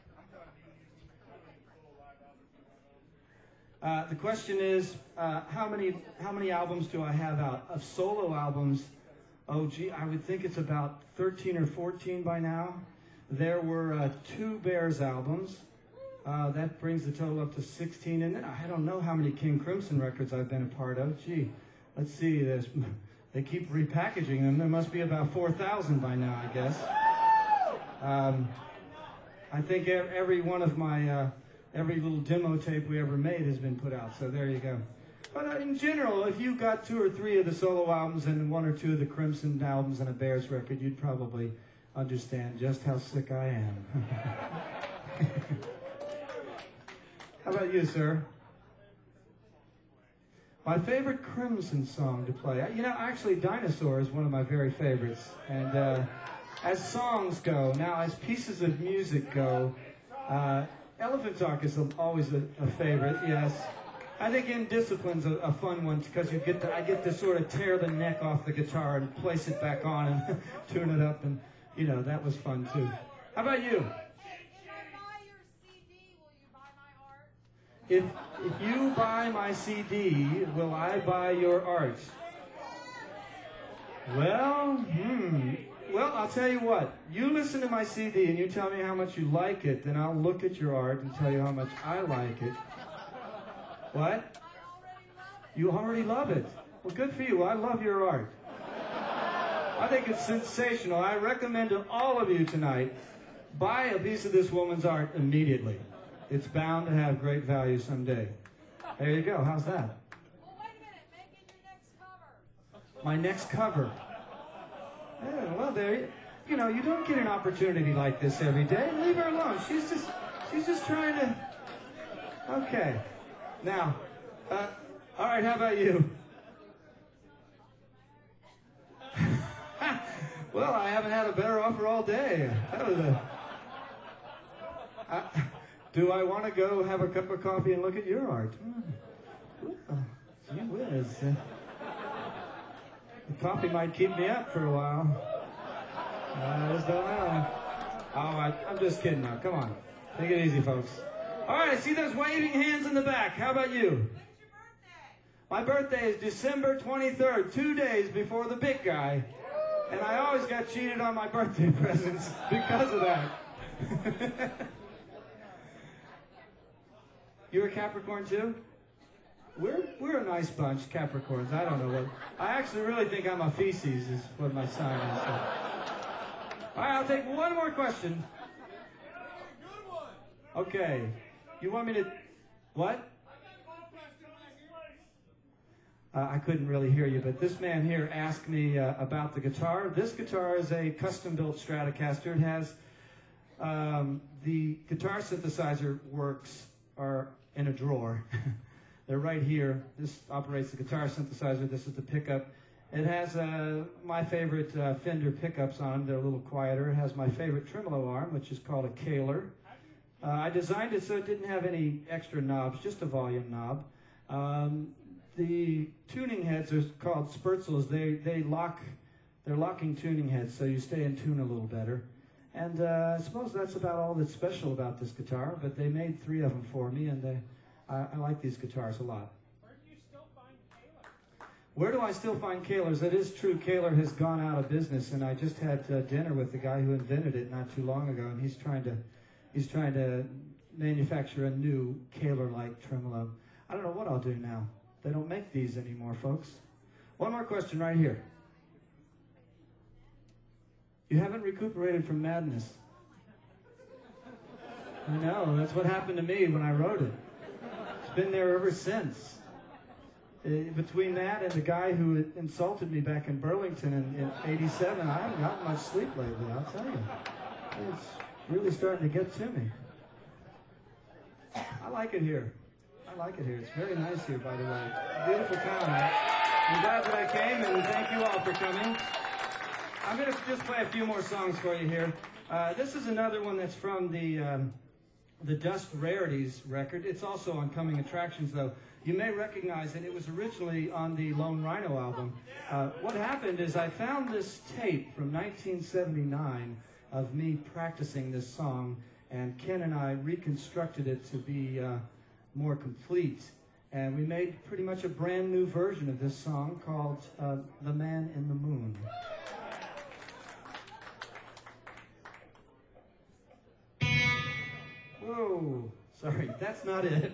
Uh, the question is, uh, how many how many albums do I have out? Of solo albums, oh, gee, I would think it's about thirteen or fourteen by now. There were uh, two Bears albums. Uh, that brings the total up to sixteen. And I don't know how many King Crimson records I've been a part of. Gee, let's see. There's, they keep repackaging them. There must be about four thousand by now, I guess. Um, I think every one of my, uh, every little demo tape we ever made has been put out. So there you go. But uh, in general, if you got two or three of the solo albums and one or two of the Crimson albums and a Bears record, you'd probably understand just how sick I am. How about you, sir? My favorite Crimson song to play. You know, actually, Dinosaur is one of my very favorites. And uh, as songs go, now as pieces of music go, uh, Elephant Talk is a, always a, a favorite, yes. I think Indiscipline's a, a fun one because you get to, I get to sort of tear the neck off the guitar and place it back on and tune it up, and you know, that was fun too. How about you? If if you buy my C D, will I buy your art? Well, hmm. Well, I'll tell you what. You listen to my C D and you tell me how much you like it, then I'll look at your art and tell you how much I like it. What? You already love it. Well, good for you. I love your art. I think it's sensational. I recommend to all of you tonight, buy a piece of this woman's art immediately. It's bound to have great value someday. There you go. How's that? Well, wait a minute. Make it your next cover. My next cover. Yeah, well, there you, you know, you don't get an opportunity like this every day. Leave her alone. She's just, she's just trying to Okay. Now, uh, all right, how about you? Well, I haven't had a better offer all day. That was a... I, do I want to go have a cup of coffee and look at your art? Oh, gee whiz. Uh, the coffee might keep me up for a while. I just don't know. Oh, I, I'm just kidding now. Come on. Take it easy, folks. All right, I see those waving hands in the back. How about you? When's your birthday? My birthday is December twenty-third, two days before the big guy. And I always got cheated on my birthday presents because of that. You're a Capricorn too? We're we're a nice bunch, Capricorns. I don't know what. I actually really think I'm a feces is what my sign is. So. All right, I'll take one more question. Good one. Okay. You want me to... What? Uh, I couldn't really hear you, but this man here asked me uh, about the guitar. This guitar is a custom-built Stratocaster. It has um, the guitar synthesizer works are in a drawer. They're right here. This operates the guitar synthesizer. This is the pickup. It has uh, my favorite uh, Fender pickups on. They're a little quieter. It has my favorite tremolo arm, which is called a Kaler. Uh, I designed it so it didn't have any extra knobs, just a volume knob. Um, the tuning heads are called Spurzels. They they lock, they're locking tuning heads, so you stay in tune a little better. And uh, I suppose that's about all that's special about this guitar. But they made three of them for me, and they, I, I like these guitars a lot. Where do you still find Caleb? Where do I still find Kalers? It is true, Kaler has gone out of business, and I just had uh, dinner with the guy who invented it not too long ago, and he's trying to, he's trying to manufacture a new Kaler-like tremolo. I don't know what I'll do now. They don't make these anymore, folks. One more question right here. You haven't recuperated from madness. I know, that's what happened to me when I wrote it. It's been there ever since. Uh, between that and the guy who insulted me back in Burlington in, in eighty-seven, I haven't gotten much sleep lately, I'll tell you. It's really starting to get to me. I like it here. I like it here. It's very nice here, by the way. Beautiful town. I'm glad that I came, and thank you all for coming. I'm going to just play a few more songs for you here. Uh, this is another one that's from the um, the Dust Rarities record. It's also on Coming Attractions, though. You may recognize it. It was originally on the Lone Rhino album. Uh, what happened is I found this tape from nineteen seventy-nine of me practicing this song, and Ken and I reconstructed it to be uh, more complete. And we made pretty much a brand new version of this song called uh, The Man in the Moon. Whoa, sorry, that's not it.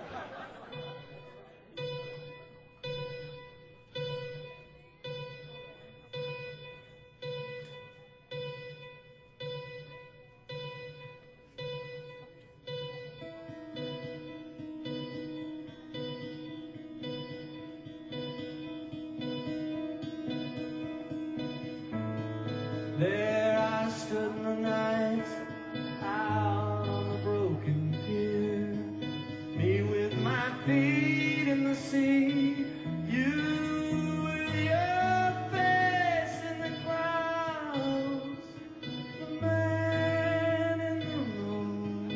There I stood in the night, out on the broken pier, me with my feet in the sea, you with your face in the clouds, the man in the moon.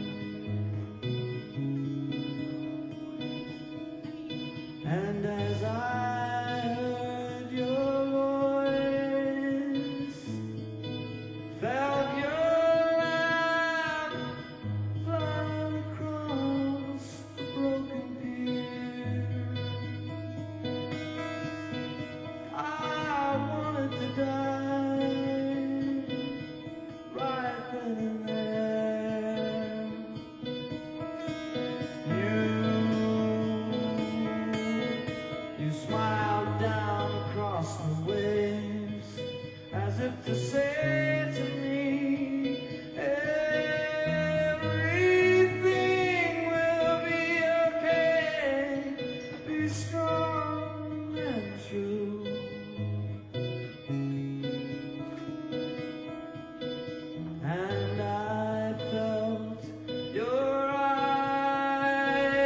And as I heard your voice, felt your laugh fly across the broken pier. I wanted to die right then and there. You, you smiled down across the waves as if to say to me, everything will be okay, be strong and true. And I felt your eyes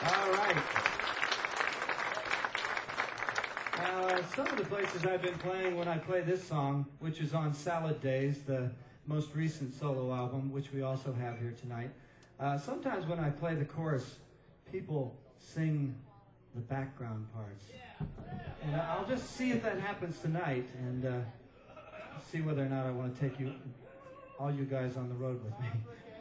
All right. Now, uh, some of the places I've been playing when I play this song, which is on Salad Days, the most recent solo album, which we also have here tonight, uh, sometimes when I play the chorus, people sing the background parts. And I'll just see if that happens tonight and uh, see whether or not I want to take you, all you guys, on the road with me.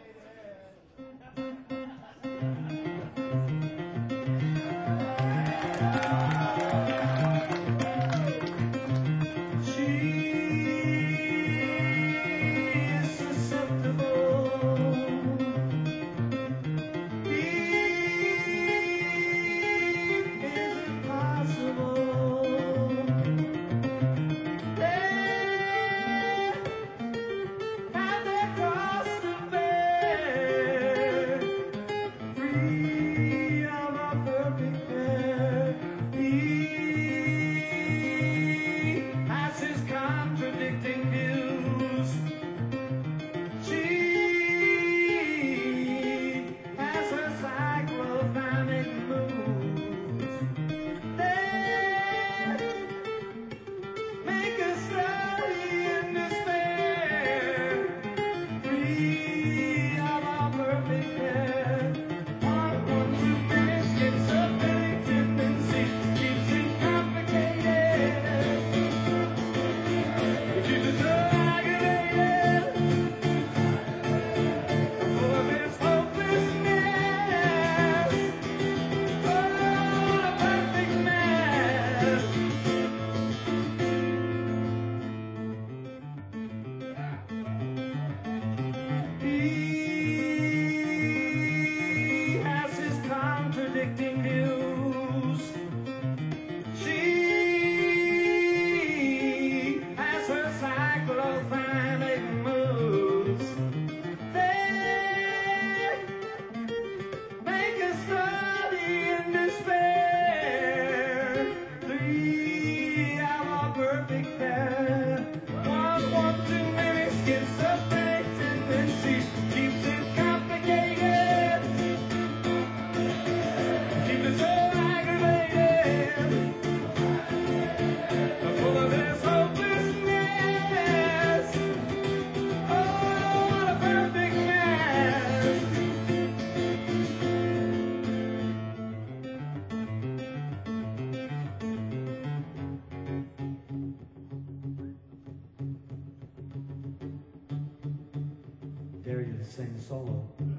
Dare you to sing solo.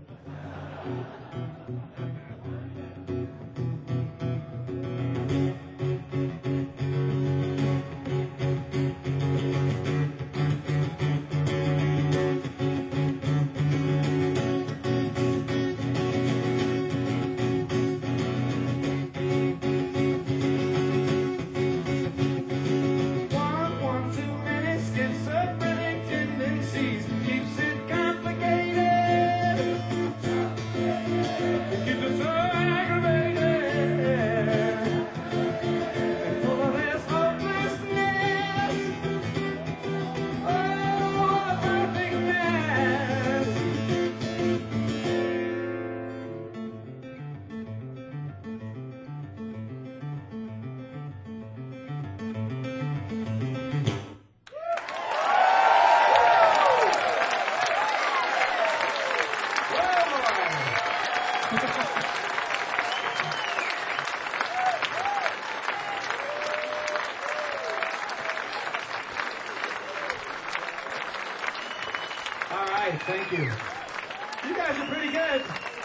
One, one, too many schizophrenic tendencies keeps it complicated. Keep it so aggravated and full of this hopelessness. Oh, what a perfect mess. All right, thank you. You guys are pretty good.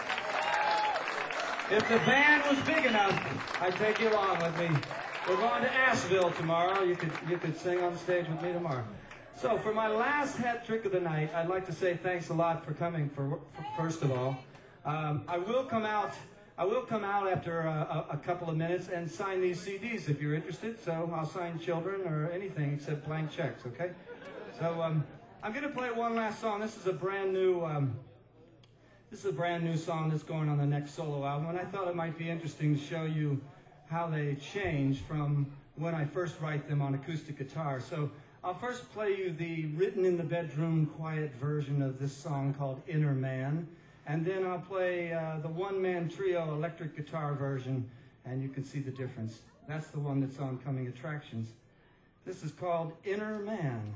If the van was big enough, I'd take you along with me. We're going to Asheville tomorrow. You could you could sing on stage with me tomorrow. So for my last hat trick of the night, I'd like to say thanks a lot for coming. For, for first of all, um, I will come out. I will come out after a, a, a couple of minutes and sign these C Ds if you're interested. So I'll sign children or anything except blank checks. Okay. So um, I'm going to play one last song. This is a brand new. Um, This is a brand new song that's going on the next solo album, and I thought it might be interesting to show you how they change from when I first write them on acoustic guitar. So I'll first play you the written in the bedroom quiet version of this song called Inner Man, and then I'll play uh, the one-man trio electric guitar version, and you can see the difference. That's the one that's on Coming Attractions. This is called Inner Man.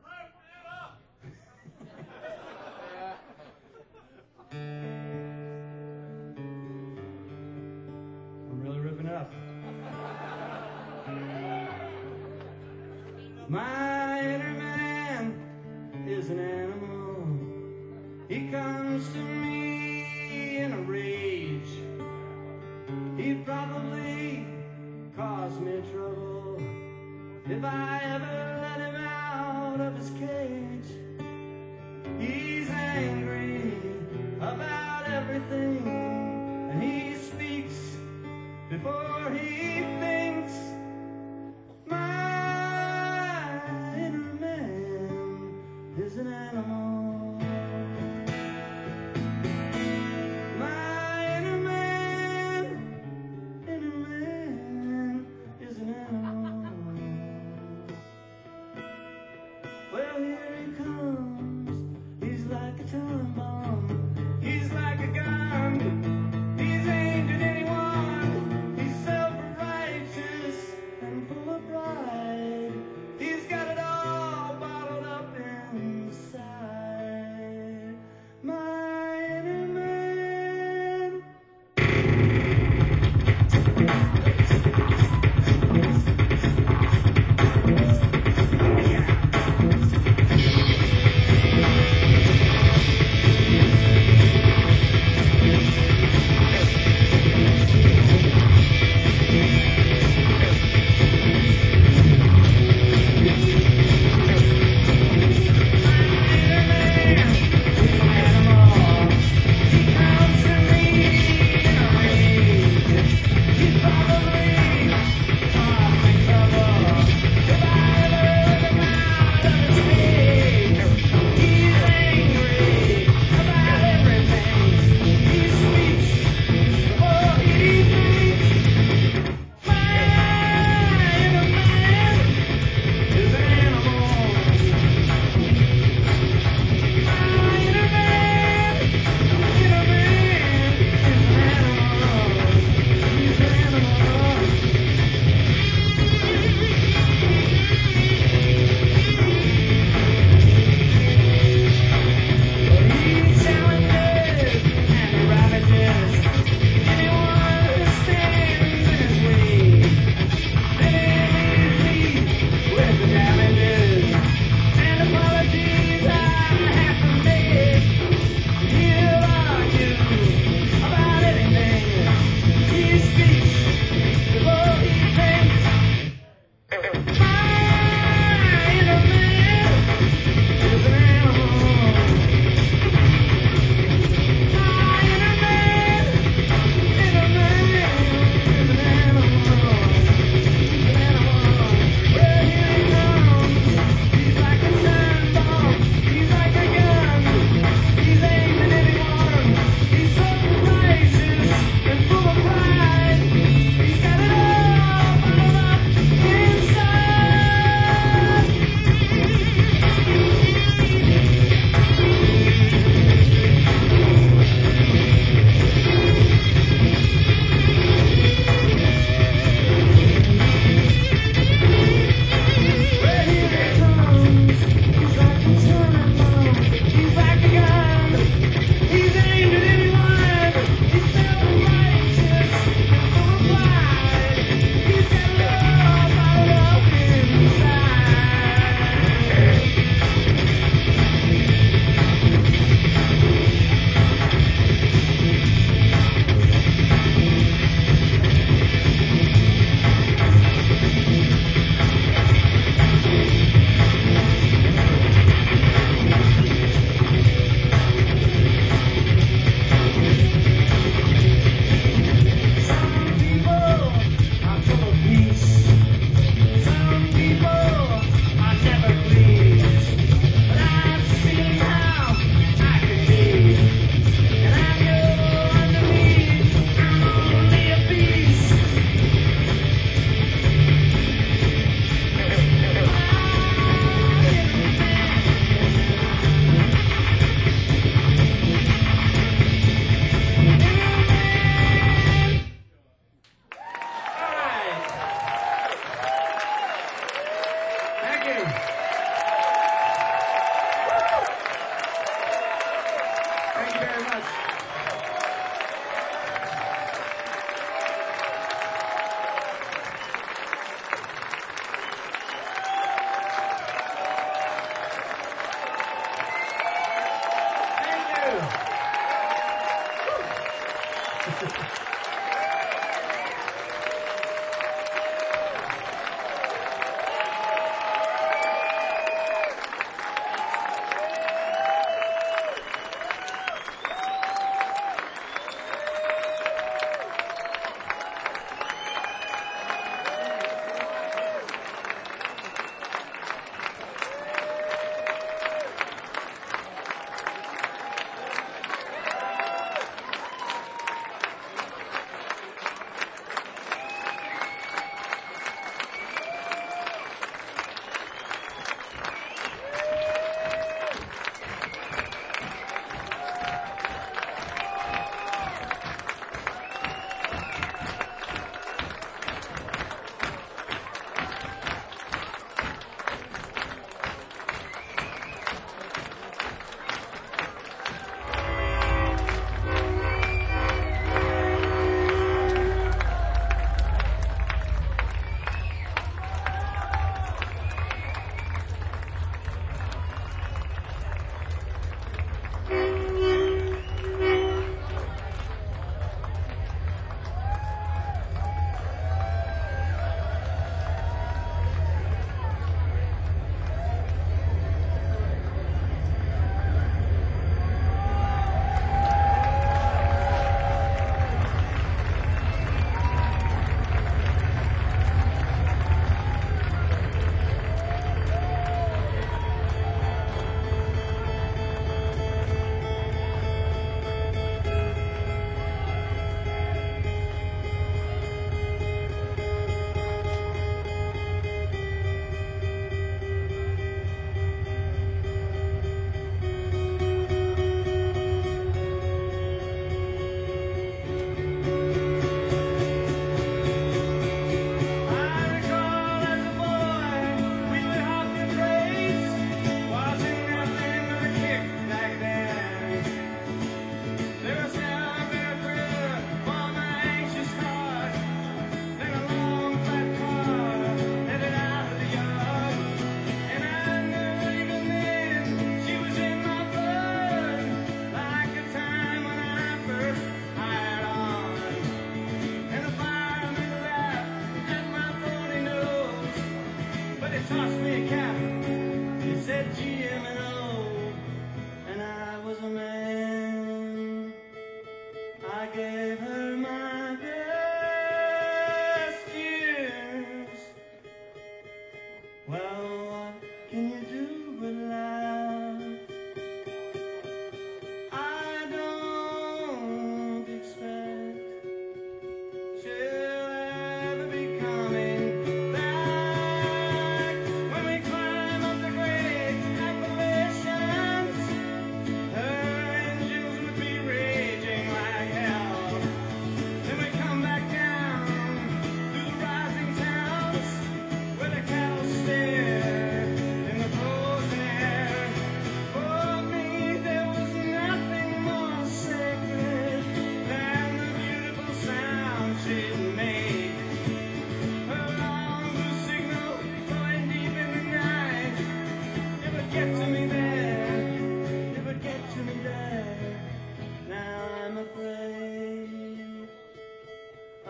I'm really ripping it up. My inner man is an animal. He comes to me in a rage. He probably caused me trouble if I ever let him out of his cage. He's angry about everything, and he speaks before he thinks. My inner man is an animal. My inner man, inner man is an animal. Well, here he comes. He's like a time bomb. He's like a gun. He's aimed at anyone. He's self-righteous.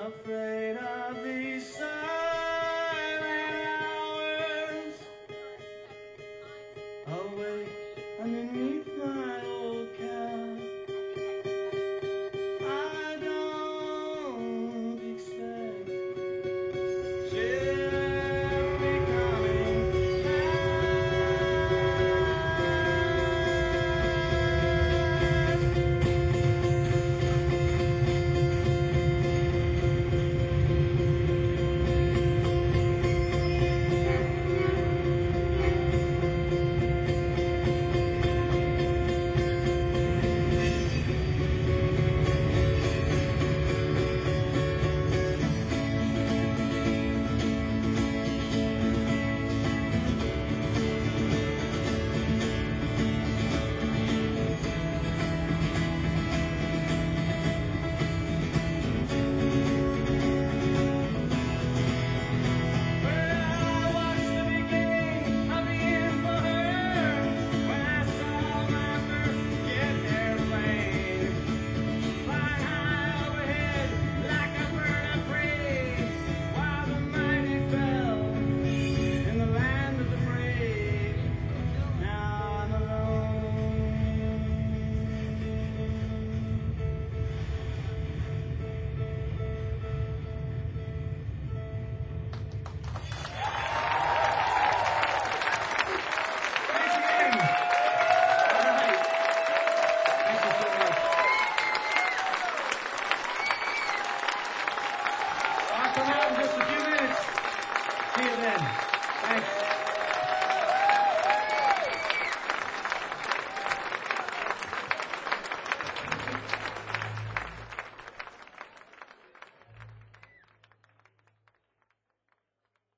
afraid of these